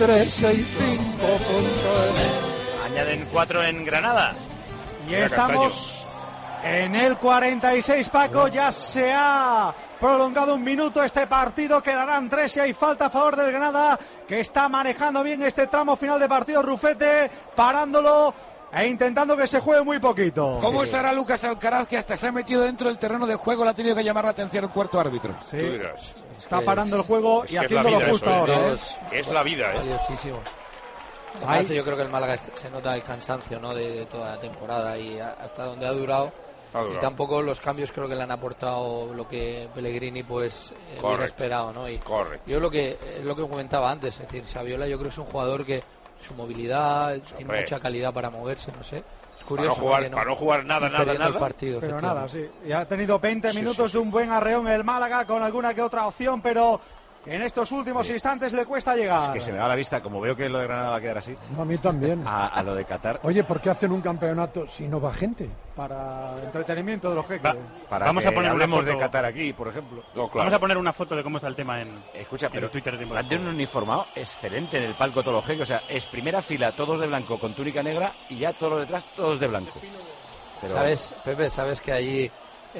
[SPEAKER 1] B365.es.
[SPEAKER 2] Añaden 4 en Granada.
[SPEAKER 3] Y estamos en el 46, Paco. Ya se ha prolongado un minuto este partido. Quedarán 3 si hay falta a favor del Granada, que está manejando bien este tramo final de partido. Rufete parándolo e intentando que se juegue muy poquito.
[SPEAKER 9] ¿Cómo estará Lucas Alcaraz, que hasta se ha metido dentro del terreno de juego? Le ha tenido que llamar la atención el cuarto árbitro.
[SPEAKER 3] Sí. Está parando el juego y haciéndolo justo ahora.
[SPEAKER 12] Es la vida,
[SPEAKER 15] valiosísimo. Además, yo creo que el Málaga se nota el cansancio, ¿no?, de toda la temporada y hasta donde ha durado. Y tampoco los cambios creo que le han aportado lo que Pellegrini pues hubiera esperado, ¿no? Y yo lo que comentaba antes, es decir, Saviola yo creo que es un jugador que su movilidad tiene mucha calidad para moverse, no sé. Es curioso
[SPEAKER 12] para no jugar nada
[SPEAKER 15] el partido,
[SPEAKER 3] pero nada, sí. Y ha tenido 20 minutos de un buen arreón el Málaga con alguna que otra opción, pero en estos últimos instantes le cuesta llegar.
[SPEAKER 2] Es que se me va la vista, como veo que lo de Granada va a quedar así.
[SPEAKER 1] A mí también.
[SPEAKER 2] A lo de Qatar.
[SPEAKER 1] Oye, ¿por qué hacen un campeonato si no va gente?
[SPEAKER 3] Para entretenimiento de los jeques.
[SPEAKER 7] Vamos a poner
[SPEAKER 2] hablemos
[SPEAKER 7] una foto
[SPEAKER 2] de Qatar aquí, por ejemplo.
[SPEAKER 12] No, claro.
[SPEAKER 7] Vamos a poner una foto de cómo está el tema en
[SPEAKER 2] pero
[SPEAKER 7] Twitter de
[SPEAKER 2] han de un uniformado excelente en el palco todos los jeques. O sea, es primera fila, todos de blanco con túnica negra y ya todos los detrás, todos de blanco. Pero...
[SPEAKER 15] ¿Sabes, Pepe? ¿Sabes que allí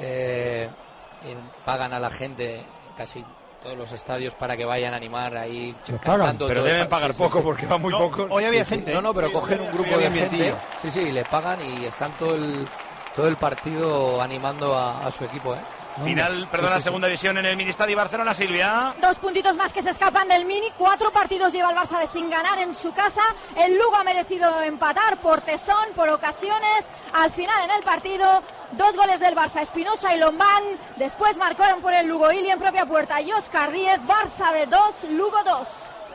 [SPEAKER 15] pagan a la gente casi todos los estadios para que vayan a animar ahí cantando?
[SPEAKER 2] Pero deben pagar poco porque van muy pocos.
[SPEAKER 7] Hoy había gente.
[SPEAKER 15] No, pero cogen un grupo de gente. Sí, le pagan y están todo el partido animando a su equipo,
[SPEAKER 2] Final, segunda división en el Ministadio Barcelona, Silvia.
[SPEAKER 6] 2 puntitos más que se escapan del Mini. 4 partidos lleva el Barça sin ganar en su casa. El Lugo ha merecido empatar por tesón, por ocasiones. Al final en el partido, 2 goles del Barça, Espinosa y Lombán. Después marcaron por el Lugo Ili en propia puerta y Óscar Díez. Barça B 2, Lugo 2.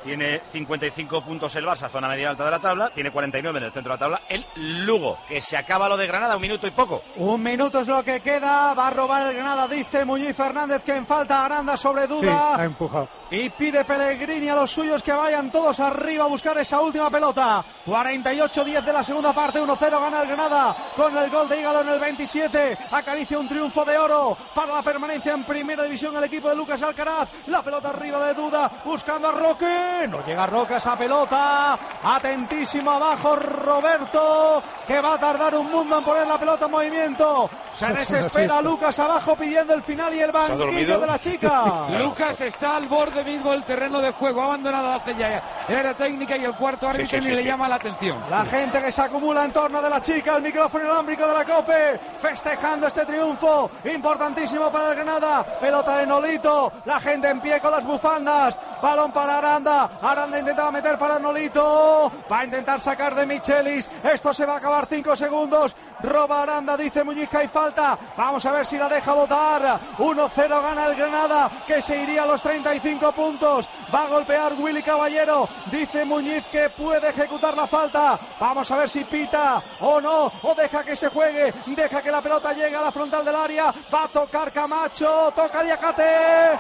[SPEAKER 2] Tiene 55 puntos el Barça, zona media alta de la tabla. Tiene 49 en el centro de la tabla el Lugo, que se acaba lo de Granada, 1 minuto y poco.
[SPEAKER 3] 1 minuto es lo que queda. Va a robar el Granada, dice Muñiz Fernández, que en falta Aranda sobre Duda.
[SPEAKER 14] Sí, ha empujado.
[SPEAKER 3] Y pide Pellegrini a los suyos que vayan todos arriba a buscar esa última pelota. 48-10 de la segunda parte, 1-0 gana el Granada con el gol de Ígalo en el 27. Acaricia un triunfo de oro para la permanencia en primera división el equipo de Lucas Alcaraz. La pelota arriba de Duda, buscando a Roque. No llega Roque a esa pelota. Atentísimo abajo Roberto, que va a tardar un mundo en poner la pelota en movimiento. Se desespera Lucas abajo pidiendo el final y el banquillo de la chica.
[SPEAKER 9] Lucas está al borde mismo del terreno de juego, ha abandonado hace ya el área técnica y el cuarto árbitro ni le llama la atención.
[SPEAKER 3] La gente que se acumula en torno de la chica, el micrófono inalámbrico de la COPE, festejando este triunfo importantísimo para el Granada. Pelota de Nolito, la gente en pie con las bufandas, balón para Aranda. Aranda intentaba meter para Nolito, va a intentar sacar de Michelis, esto se va a acabar 5 segundos, roba Aranda, dice Muñiz que hay falta, vamos a ver si la deja votar. 1-0 gana el Granada, que se iría a los 35 puntos, va a golpear Willy Caballero, dice Muñiz que puede ejecutar la falta, vamos a ver si pita o no, o deja que se juegue, deja que la pelota llegue a la frontal del área, va a tocar Camacho, toca Diakate,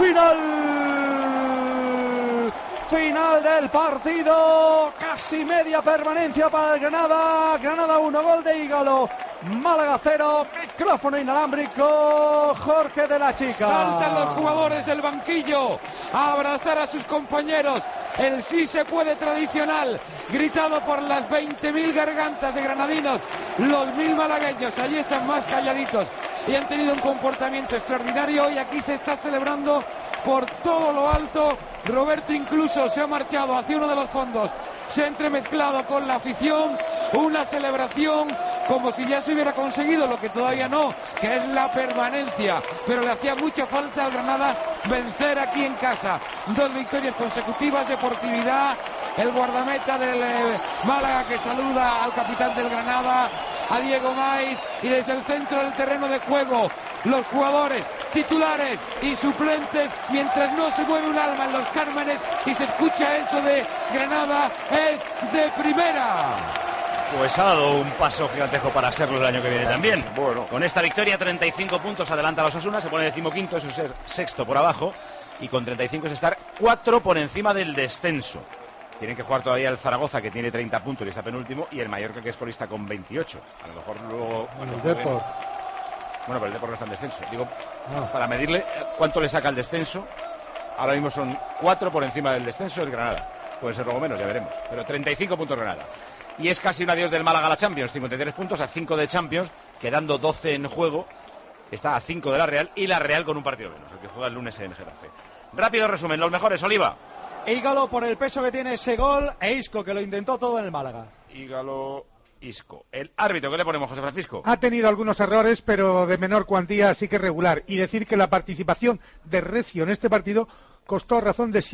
[SPEAKER 3] final del partido, casi media permanencia para el Granada. Granada 1, gol de Ígalo, Málaga 0, micrófono inalámbrico, Jorge de la Chica.
[SPEAKER 9] Saltan los jugadores del banquillo a abrazar a sus compañeros. El sí se puede tradicional, gritado por las 20.000 gargantas de granadinos. Los 1.000 malagueños allí están más calladitos y han tenido un comportamiento extraordinario, y aquí se está celebrando por todo lo alto. Roberto incluso se ha marchado hacia uno de los fondos, se ha entremezclado con la afición, una celebración como si ya se hubiera conseguido lo que todavía no, que es la permanencia, pero le hacía mucha falta al Granada vencer aquí en casa. 2 victorias consecutivas, deportividad, el guardameta del Málaga que saluda al capitán del Granada, a Diego Maiz, y desde el centro del terreno de juego los jugadores titulares y suplentes, mientras no se mueve un alma en los Cármenes y se escucha eso de Granada es de primera.
[SPEAKER 2] Pues ha dado un paso gigantesco para serlo el año que viene también. Bueno, con esta victoria 35 puntos adelanta a los Osasuna, se pone 15º, eso es ser sexto por abajo, y con 35 es estar 4 por encima del descenso. Tienen que jugar todavía el Zaragoza, que tiene 30 puntos y está penúltimo, y el Mallorca, que es colista con 28. A lo mejor luego...
[SPEAKER 14] Bueno, el Depor.
[SPEAKER 2] Bueno, pero el Depor no está en descenso. Digo, para medirle cuánto le saca el descenso, ahora mismo son 4 por encima del descenso el Granada. Puede ser luego menos, ya veremos. Pero 35 puntos Granada. Y es casi un adiós del Málaga a la Champions. 53 puntos a 5 de Champions, quedando 12 en juego. Está a 5 de la Real, y la Real con un partido menos, el que juega el lunes en Getafe. Rápido resumen, los mejores, Oliva.
[SPEAKER 3] Ígalo por el peso que tiene ese gol, e Isco, que lo intentó todo en el Málaga.
[SPEAKER 2] Ígalo, Isco. El árbitro, ¿qué le ponemos, José Francisco?
[SPEAKER 14] Ha tenido algunos errores, pero de menor cuantía, así que regular. Y decir que la participación de Recio en este partido costó a razón de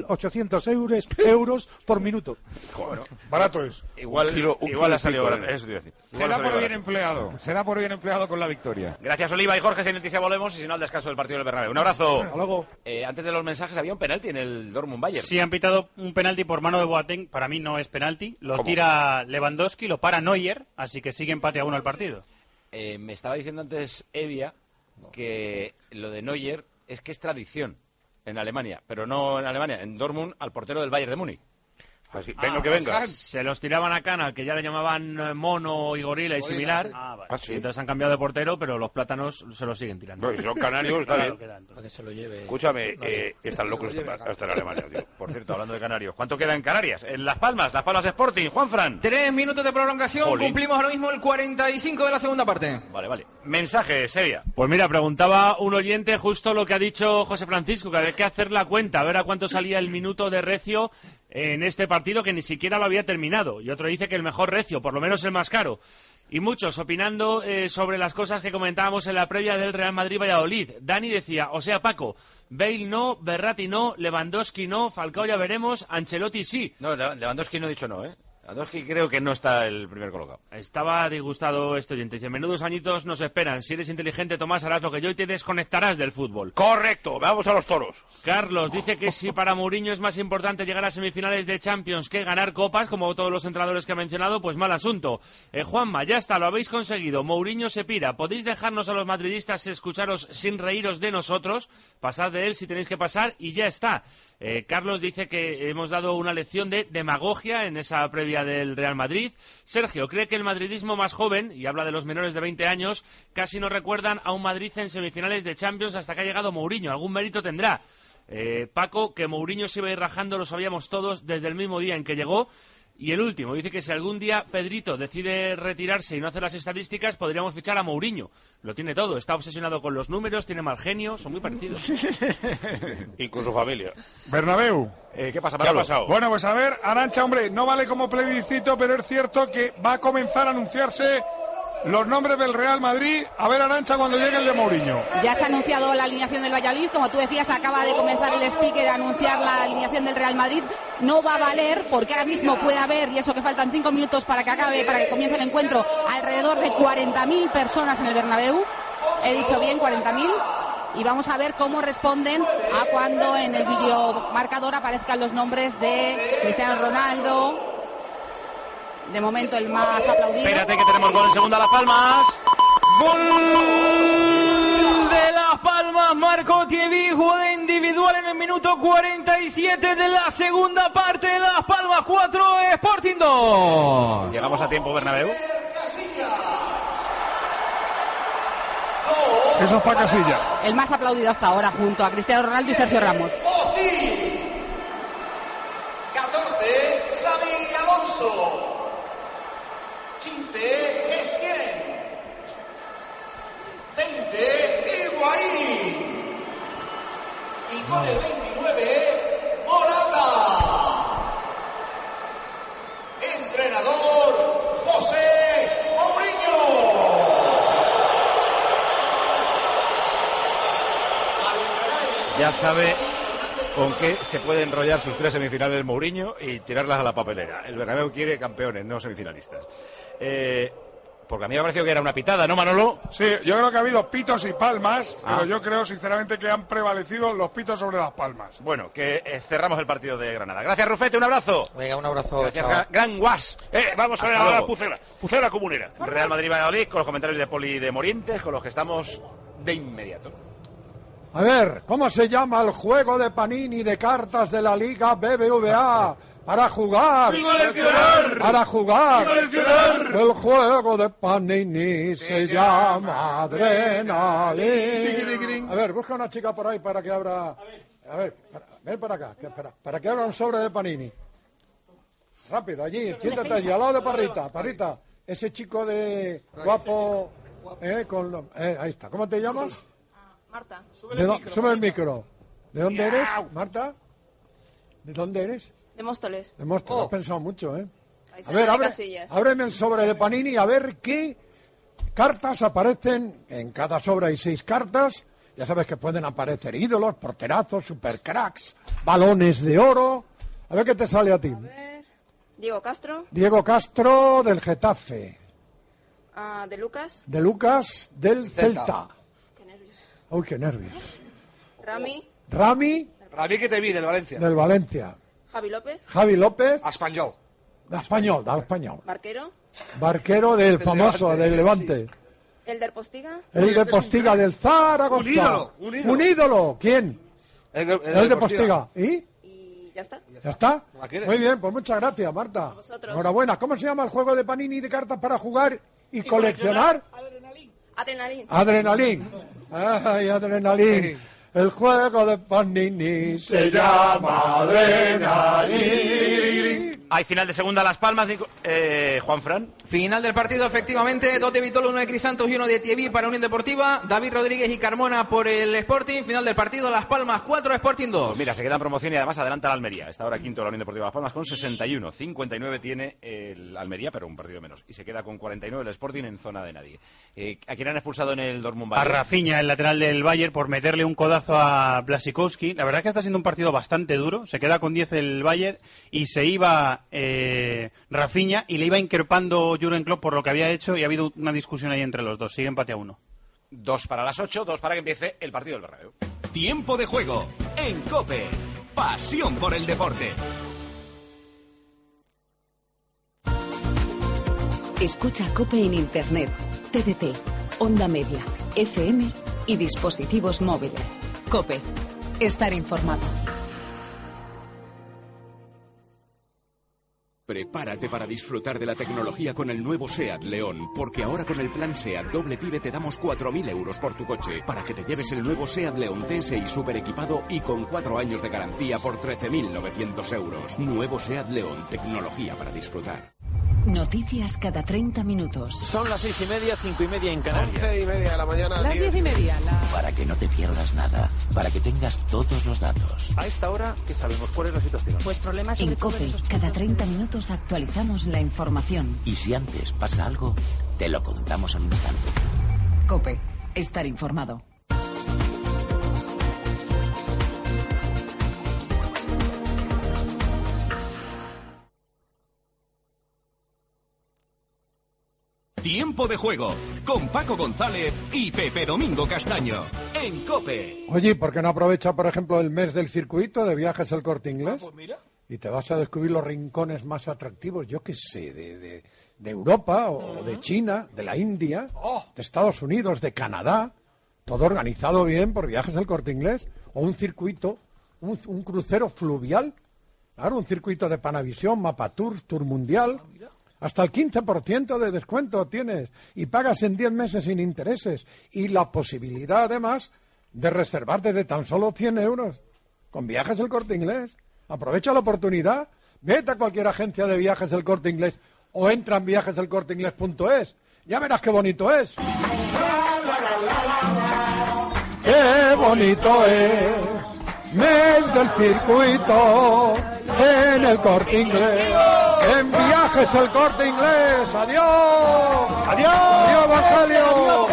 [SPEAKER 14] 7.800 euros por minuto.
[SPEAKER 2] Joder,
[SPEAKER 8] barato es.
[SPEAKER 2] Igual ha salido barato. Eso te iba a decir.
[SPEAKER 9] Se da por bien empleado. Se da por bien empleado con la victoria.
[SPEAKER 2] Gracias, Oliva y Jorge. Si noticia volvemos, y si no, al descanso del partido del Bernabéu. Un abrazo.
[SPEAKER 3] Hasta luego.
[SPEAKER 2] Antes de los mensajes, había un penalti en el Dortmund Bayern.
[SPEAKER 7] Sí, han pitado un penalti por mano de Boateng. Para mí no es penalti. Lo tira Lewandowski, lo para Neuer, así que sigue empate a 1 el partido.
[SPEAKER 2] Me estaba diciendo antes Evia que lo de Neuer es que es tradición en Alemania, pero no en Alemania, en Dortmund, al portero del Bayern de Múnich.
[SPEAKER 12] Así, venga que venga.
[SPEAKER 4] Se los tiraban a Cana, que ya le llamaban mono y gorila y similar.
[SPEAKER 12] Vale.
[SPEAKER 4] ¿Sí? Entonces han cambiado de portero, pero los plátanos se los siguen tirando.
[SPEAKER 12] No, y son canarios,
[SPEAKER 15] claro, para que se lo lleve.
[SPEAKER 12] Escúchame, están locos hasta en Alemania, tío.
[SPEAKER 2] Por cierto, hablando de canarios, ¿cuánto queda en Canarias? En Las Palmas Sporting, Juanfran.
[SPEAKER 4] 3 minutos de prolongación, cumplimos ahora mismo el 45 de la segunda parte.
[SPEAKER 2] Vale. Mensaje, Sevilla.
[SPEAKER 4] Pues mira, preguntaba un oyente justo lo que ha dicho José Francisco, que había que hacer la cuenta, a ver a cuánto salía el minuto de Recio en este partido, que ni siquiera lo había terminado. Y otro dice que el mejor Recio, por lo menos el más caro. Y muchos opinando sobre las cosas que comentábamos en la previa del Real Madrid-Valladolid. Dani decía, o sea, Paco, Bale no, Berratti no, Lewandowski no, Falcao ya veremos, Ancelotti sí.
[SPEAKER 2] No, Lewandowski no ha dicho no, ¿eh? Lewandowski creo que no está el primer colocado.
[SPEAKER 17] Estaba disgustado este oyente. Dice, menudos añitos nos esperan. Si eres inteligente, Tomás, harás lo que yo y te desconectarás del fútbol.
[SPEAKER 12] Correcto, vamos a los toros.
[SPEAKER 17] Carlos dice que si para Mourinho es más importante llegar a semifinales de Champions que ganar copas, como todos los entrenadores que ha mencionado, pues mal asunto. Juanma, ya está, lo habéis conseguido. Mourinho se pira. ¿Podéis dejarnos a los madridistas escucharos sin reíros de nosotros? Pasad de él si tenéis que pasar y ya está. Carlos dice que hemos dado una lección de demagogia en esa previa del Real Madrid. Sergio cree que el madridismo más joven, y habla de los menores de 20 años, casi no recuerdan a un Madrid en semifinales de Champions hasta que ha llegado Mourinho. Algún mérito tendrá. Paco, que Mourinho se iba a ir rajando lo sabíamos todos desde el mismo día en que llegó. Y el último, dice que si algún día Pedrito decide retirarse y no hacer las estadísticas, podríamos fichar a Mourinho. Lo tiene todo, está obsesionado con los números, tiene mal genio, son muy parecidos.
[SPEAKER 12] Incluso familia.
[SPEAKER 8] Bernabéu.
[SPEAKER 2] ¿Qué pasa,
[SPEAKER 12] ¿Qué ha pasado?
[SPEAKER 8] Bueno, pues a ver, Arantxa, hombre, no vale como plebiscito, pero es cierto que va a comenzar a anunciarse los nombres del Real Madrid. A ver, Arantxa, cuando llegue el de Mourinho.
[SPEAKER 11] Ya se ha anunciado la alineación del Valladolid. Como tú decías, acaba de comenzar el speaker a anunciar la alineación del Real Madrid. No va a valer porque ahora mismo puede haber, y eso que faltan 5 minutos para que acabe, para que comience el encuentro, alrededor de 40.000 personas en el Bernabéu. He dicho bien, 40.000. Y vamos a ver cómo responden a cuando en el videomarcador aparezcan los nombres de Cristiano Ronaldo. De momento el más aplaudido.
[SPEAKER 2] Espérate que tenemos gol en segunda Las Palmas.
[SPEAKER 4] Gol de Las Palmas, marcó Thierry, jugada individual en el minuto 47 de la segunda parte de Las Palmas 4, Sporting 2.
[SPEAKER 2] Llegamos a tiempo, Bernabéu.
[SPEAKER 8] Eso es para Casilla.
[SPEAKER 11] El más aplaudido hasta ahora, junto a Cristiano Ronaldo y Sergio Ramos.
[SPEAKER 19] 14, Xabi Alonso. 15, Essien. 20, Higuaín. Y con el 29, Morata. Entrenador, José Mourinho.
[SPEAKER 2] Ya sabe con qué se puede enrollar sus 3 semifinales Mourinho y tirarlas a la papelera. El Bernabéu quiere campeones, no semifinalistas. Porque a mí me ha parecido que era una pitada, ¿no, Manolo?
[SPEAKER 8] Sí, yo creo que ha habido pitos y palmas, pero yo creo sinceramente que han prevalecido los pitos sobre las palmas.
[SPEAKER 2] Bueno, que cerramos el partido de Granada. Gracias, Rufete, un abrazo.
[SPEAKER 15] Venga, un abrazo.
[SPEAKER 2] Gracias, Gran Guas.
[SPEAKER 12] Vamos a ver ahora la Pucela comunera.
[SPEAKER 2] Real Madrid-Valladolid, con los comentarios de Poli de Morientes, con los que estamos de inmediato.
[SPEAKER 1] A ver, ¿cómo se llama el juego de Panini de cartas de la Liga BBVA? Para jugar, el juego de Panini se llama Adrenalin. A ver, busca una chica por ahí para que abra. A ver, ven para acá, para que abra un sobre de Panini. Rápido, allí, siéntate allí, al lado de Parrita, ese chico de guapo, ahí está. ¿Cómo te llamas?
[SPEAKER 20] Marta.
[SPEAKER 1] Sube el micro. ¿De dónde eres, Marta? ¿De dónde eres?
[SPEAKER 20] De Móstoles.
[SPEAKER 1] De Móstoles, has pensado mucho, ¿eh?
[SPEAKER 20] A ver,
[SPEAKER 1] ábreme el sobre de Panini a ver qué cartas aparecen. En cada sobre hay 6 cartas. Ya sabes que pueden aparecer ídolos, porterazos, supercracks, balones de oro. A ver qué te sale a ti.
[SPEAKER 20] A ver. Diego Castro.
[SPEAKER 1] Diego Castro del Getafe.
[SPEAKER 20] De Lucas.
[SPEAKER 1] De Lucas del Celta.
[SPEAKER 20] Qué nervios.
[SPEAKER 1] Uy, qué nervios.
[SPEAKER 20] Rami.
[SPEAKER 24] Rami que te vi, del Valencia.
[SPEAKER 1] Del Valencia.
[SPEAKER 20] Javi López.
[SPEAKER 24] Español.
[SPEAKER 1] Español.
[SPEAKER 20] Barquero
[SPEAKER 1] del famoso, del Levante.
[SPEAKER 20] Elder Postiga.
[SPEAKER 1] Elder Postiga del Zaragoza. Un ídolo. ¿Quién? Elder Postiga. ¿Y
[SPEAKER 20] ya está.
[SPEAKER 1] ¿Ya está? Muy bien, pues muchas gracias, Marta. Enhorabuena. ¿Cómo se llama el juego de Panini de cartas para jugar y coleccionar? Adrenalin. Ay, Adrenalin. El juego de Panini se llama Adrenalin.
[SPEAKER 2] Hay final de segunda Las Palmas, Juanfran.
[SPEAKER 4] Final del partido, efectivamente, 2 de Vitolo, 1 de Crisantos y 1 de Thierry para Unión Deportiva, David Rodríguez y Carmona por el Sporting. Final del partido, Las Palmas 4, Sporting 2.
[SPEAKER 2] Pues mira, se queda en promoción y además adelanta la Almería. Está ahora quinto la Unión Deportiva Las Palmas con 61. 59 tiene el Almería, pero un partido menos. Y se queda con 49 el Sporting en zona de nadie. ¿A quién han expulsado en el Dortmund Bayern?
[SPEAKER 7] A Rafinha, el lateral del Bayern, por meterle un codazo a Blaszczykowski. La verdad es que está siendo un partido bastante duro. Se queda con 10 el Bayern y se iba a Rafinha y le iba increpando Jürgen Klopp por lo que había hecho y ha habido una discusión ahí entre los dos. Sigue empate a 1.
[SPEAKER 2] 2 para las 8, 2 para que empiece el partido del Bernabéu.
[SPEAKER 18] Tiempo de juego en COPE. Pasión por el deporte.
[SPEAKER 10] Escucha COPE en Internet, TDT, Onda Media, FM y dispositivos móviles. COPE. Estar informado.
[SPEAKER 21] Prepárate para disfrutar de la tecnología con el nuevo SEAT León, porque ahora con el plan SEAT doble PIB te damos 4.000 euros por tu coche, para que te lleves el nuevo SEAT León TSI super equipado y con 4 años de garantía por 13.900 euros. Nuevo SEAT León, tecnología para disfrutar.
[SPEAKER 10] Noticias cada 30 minutos.
[SPEAKER 22] Son las 6:30, 5:30 en Canarias.
[SPEAKER 19] 11:30 de la mañana.
[SPEAKER 10] Las 10:30.
[SPEAKER 16] Para que no te pierdas nada, para que tengas todos los datos.
[SPEAKER 22] A esta hora, ¿qué sabemos? ¿Cuál es la situación?
[SPEAKER 10] Pues problemas en COPE, cada 30 minutos actualizamos la información.
[SPEAKER 16] Y si antes pasa algo, te lo contamos al instante.
[SPEAKER 10] COPE, estar informado.
[SPEAKER 18] Tiempo de juego con Paco González y Pepe Domingo Castaño en COPE.
[SPEAKER 1] Oye, ¿por qué no aprovecha, por ejemplo, el mes del circuito de viajes El Corte Inglés?
[SPEAKER 19] Pues mira.
[SPEAKER 1] Y te vas a descubrir los rincones más atractivos, yo qué sé, de Europa o de China, de la India, de Estados Unidos, de Canadá. Todo organizado bien por Viajes El Corte Inglés. O un circuito, un crucero fluvial. Claro, un circuito de Panavisión, Mapa Tours, Tour Mundial. Hasta el 15% de descuento tienes y pagas en 10 meses sin intereses. Y la posibilidad, además, de reservar desde tan solo 100 euros con Viajes El Corte Inglés. Aprovecha la oportunidad. Vete a cualquier agencia de Viajes El Corte Inglés o entra en viajeselcorteinglés.es. Ya verás qué bonito es. ¡Qué bonito es! Mes del circuito en El Corte Inglés. En Viajes El Corte Inglés. ¡Adiós! ¡Adiós! ¡Adiós, Evangelio!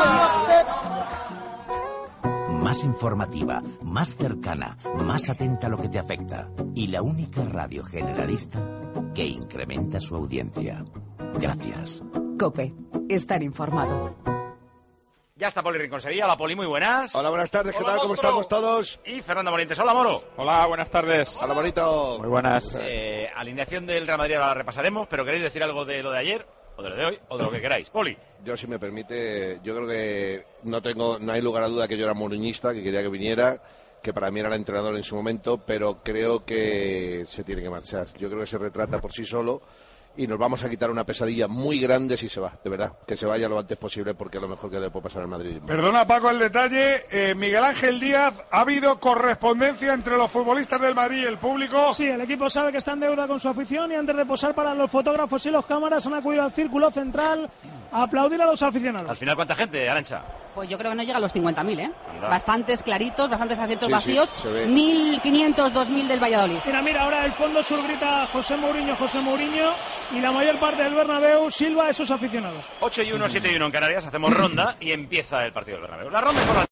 [SPEAKER 16] Más informativa, más cercana, más atenta a lo que te afecta. Y la única radio generalista que incrementa su audiencia. Gracias.
[SPEAKER 10] COPE, estar informado.
[SPEAKER 2] Ya está Poli Rincón Sevilla. Hola, Poli, muy buenas.
[SPEAKER 19] Hola, buenas tardes, ¿qué tal? ¿Cómo estamos todos?
[SPEAKER 2] Y Fernando Morientes. Hola, Moro.
[SPEAKER 24] Hola, buenas tardes.
[SPEAKER 19] Hola, bonito.
[SPEAKER 24] Muy buenas.
[SPEAKER 2] Alineación del Real Madrid ahora la repasaremos, pero ¿queréis decir algo de lo de ayer? O de lo de hoy, o de lo que queráis. Poli.
[SPEAKER 19] Yo, si me permite, yo creo que no hay lugar a duda que yo era mourinhista, que quería que viniera, que para mí era el entrenador en su momento, pero creo que se tiene que marchar. Yo creo que se retrata por sí solo y nos vamos a quitar una pesadilla muy grande si se va, de verdad. Que se vaya lo antes posible porque es lo mejor que le puede pasar al Madrid.
[SPEAKER 8] Perdona, Paco, el detalle. Miguel Ángel Díaz, ¿ha habido correspondencia entre los futbolistas del Madrid y el público?
[SPEAKER 25] Sí, el equipo sabe que está en deuda con su afición y antes de posar para los fotógrafos y los cámaras han acudido al círculo central a aplaudir a los aficionados.
[SPEAKER 2] Al final, ¿cuánta gente, Arantxa?
[SPEAKER 11] Pues yo creo que no llega a los 50.000, ¿eh?
[SPEAKER 2] Anda.
[SPEAKER 11] Bastantes claritos, bastantes asientos vacíos.
[SPEAKER 19] Sí, se ve.
[SPEAKER 25] 1.500, 2.000 del Valladolid. Mira, ahora el fondo sur grita José Mourinho, y la mayor parte del Bernabéu silba a esos aficionados.
[SPEAKER 2] 8-1, 7-1 en Canarias, hacemos ronda y empieza el partido del Bernabéu. La ronda es por la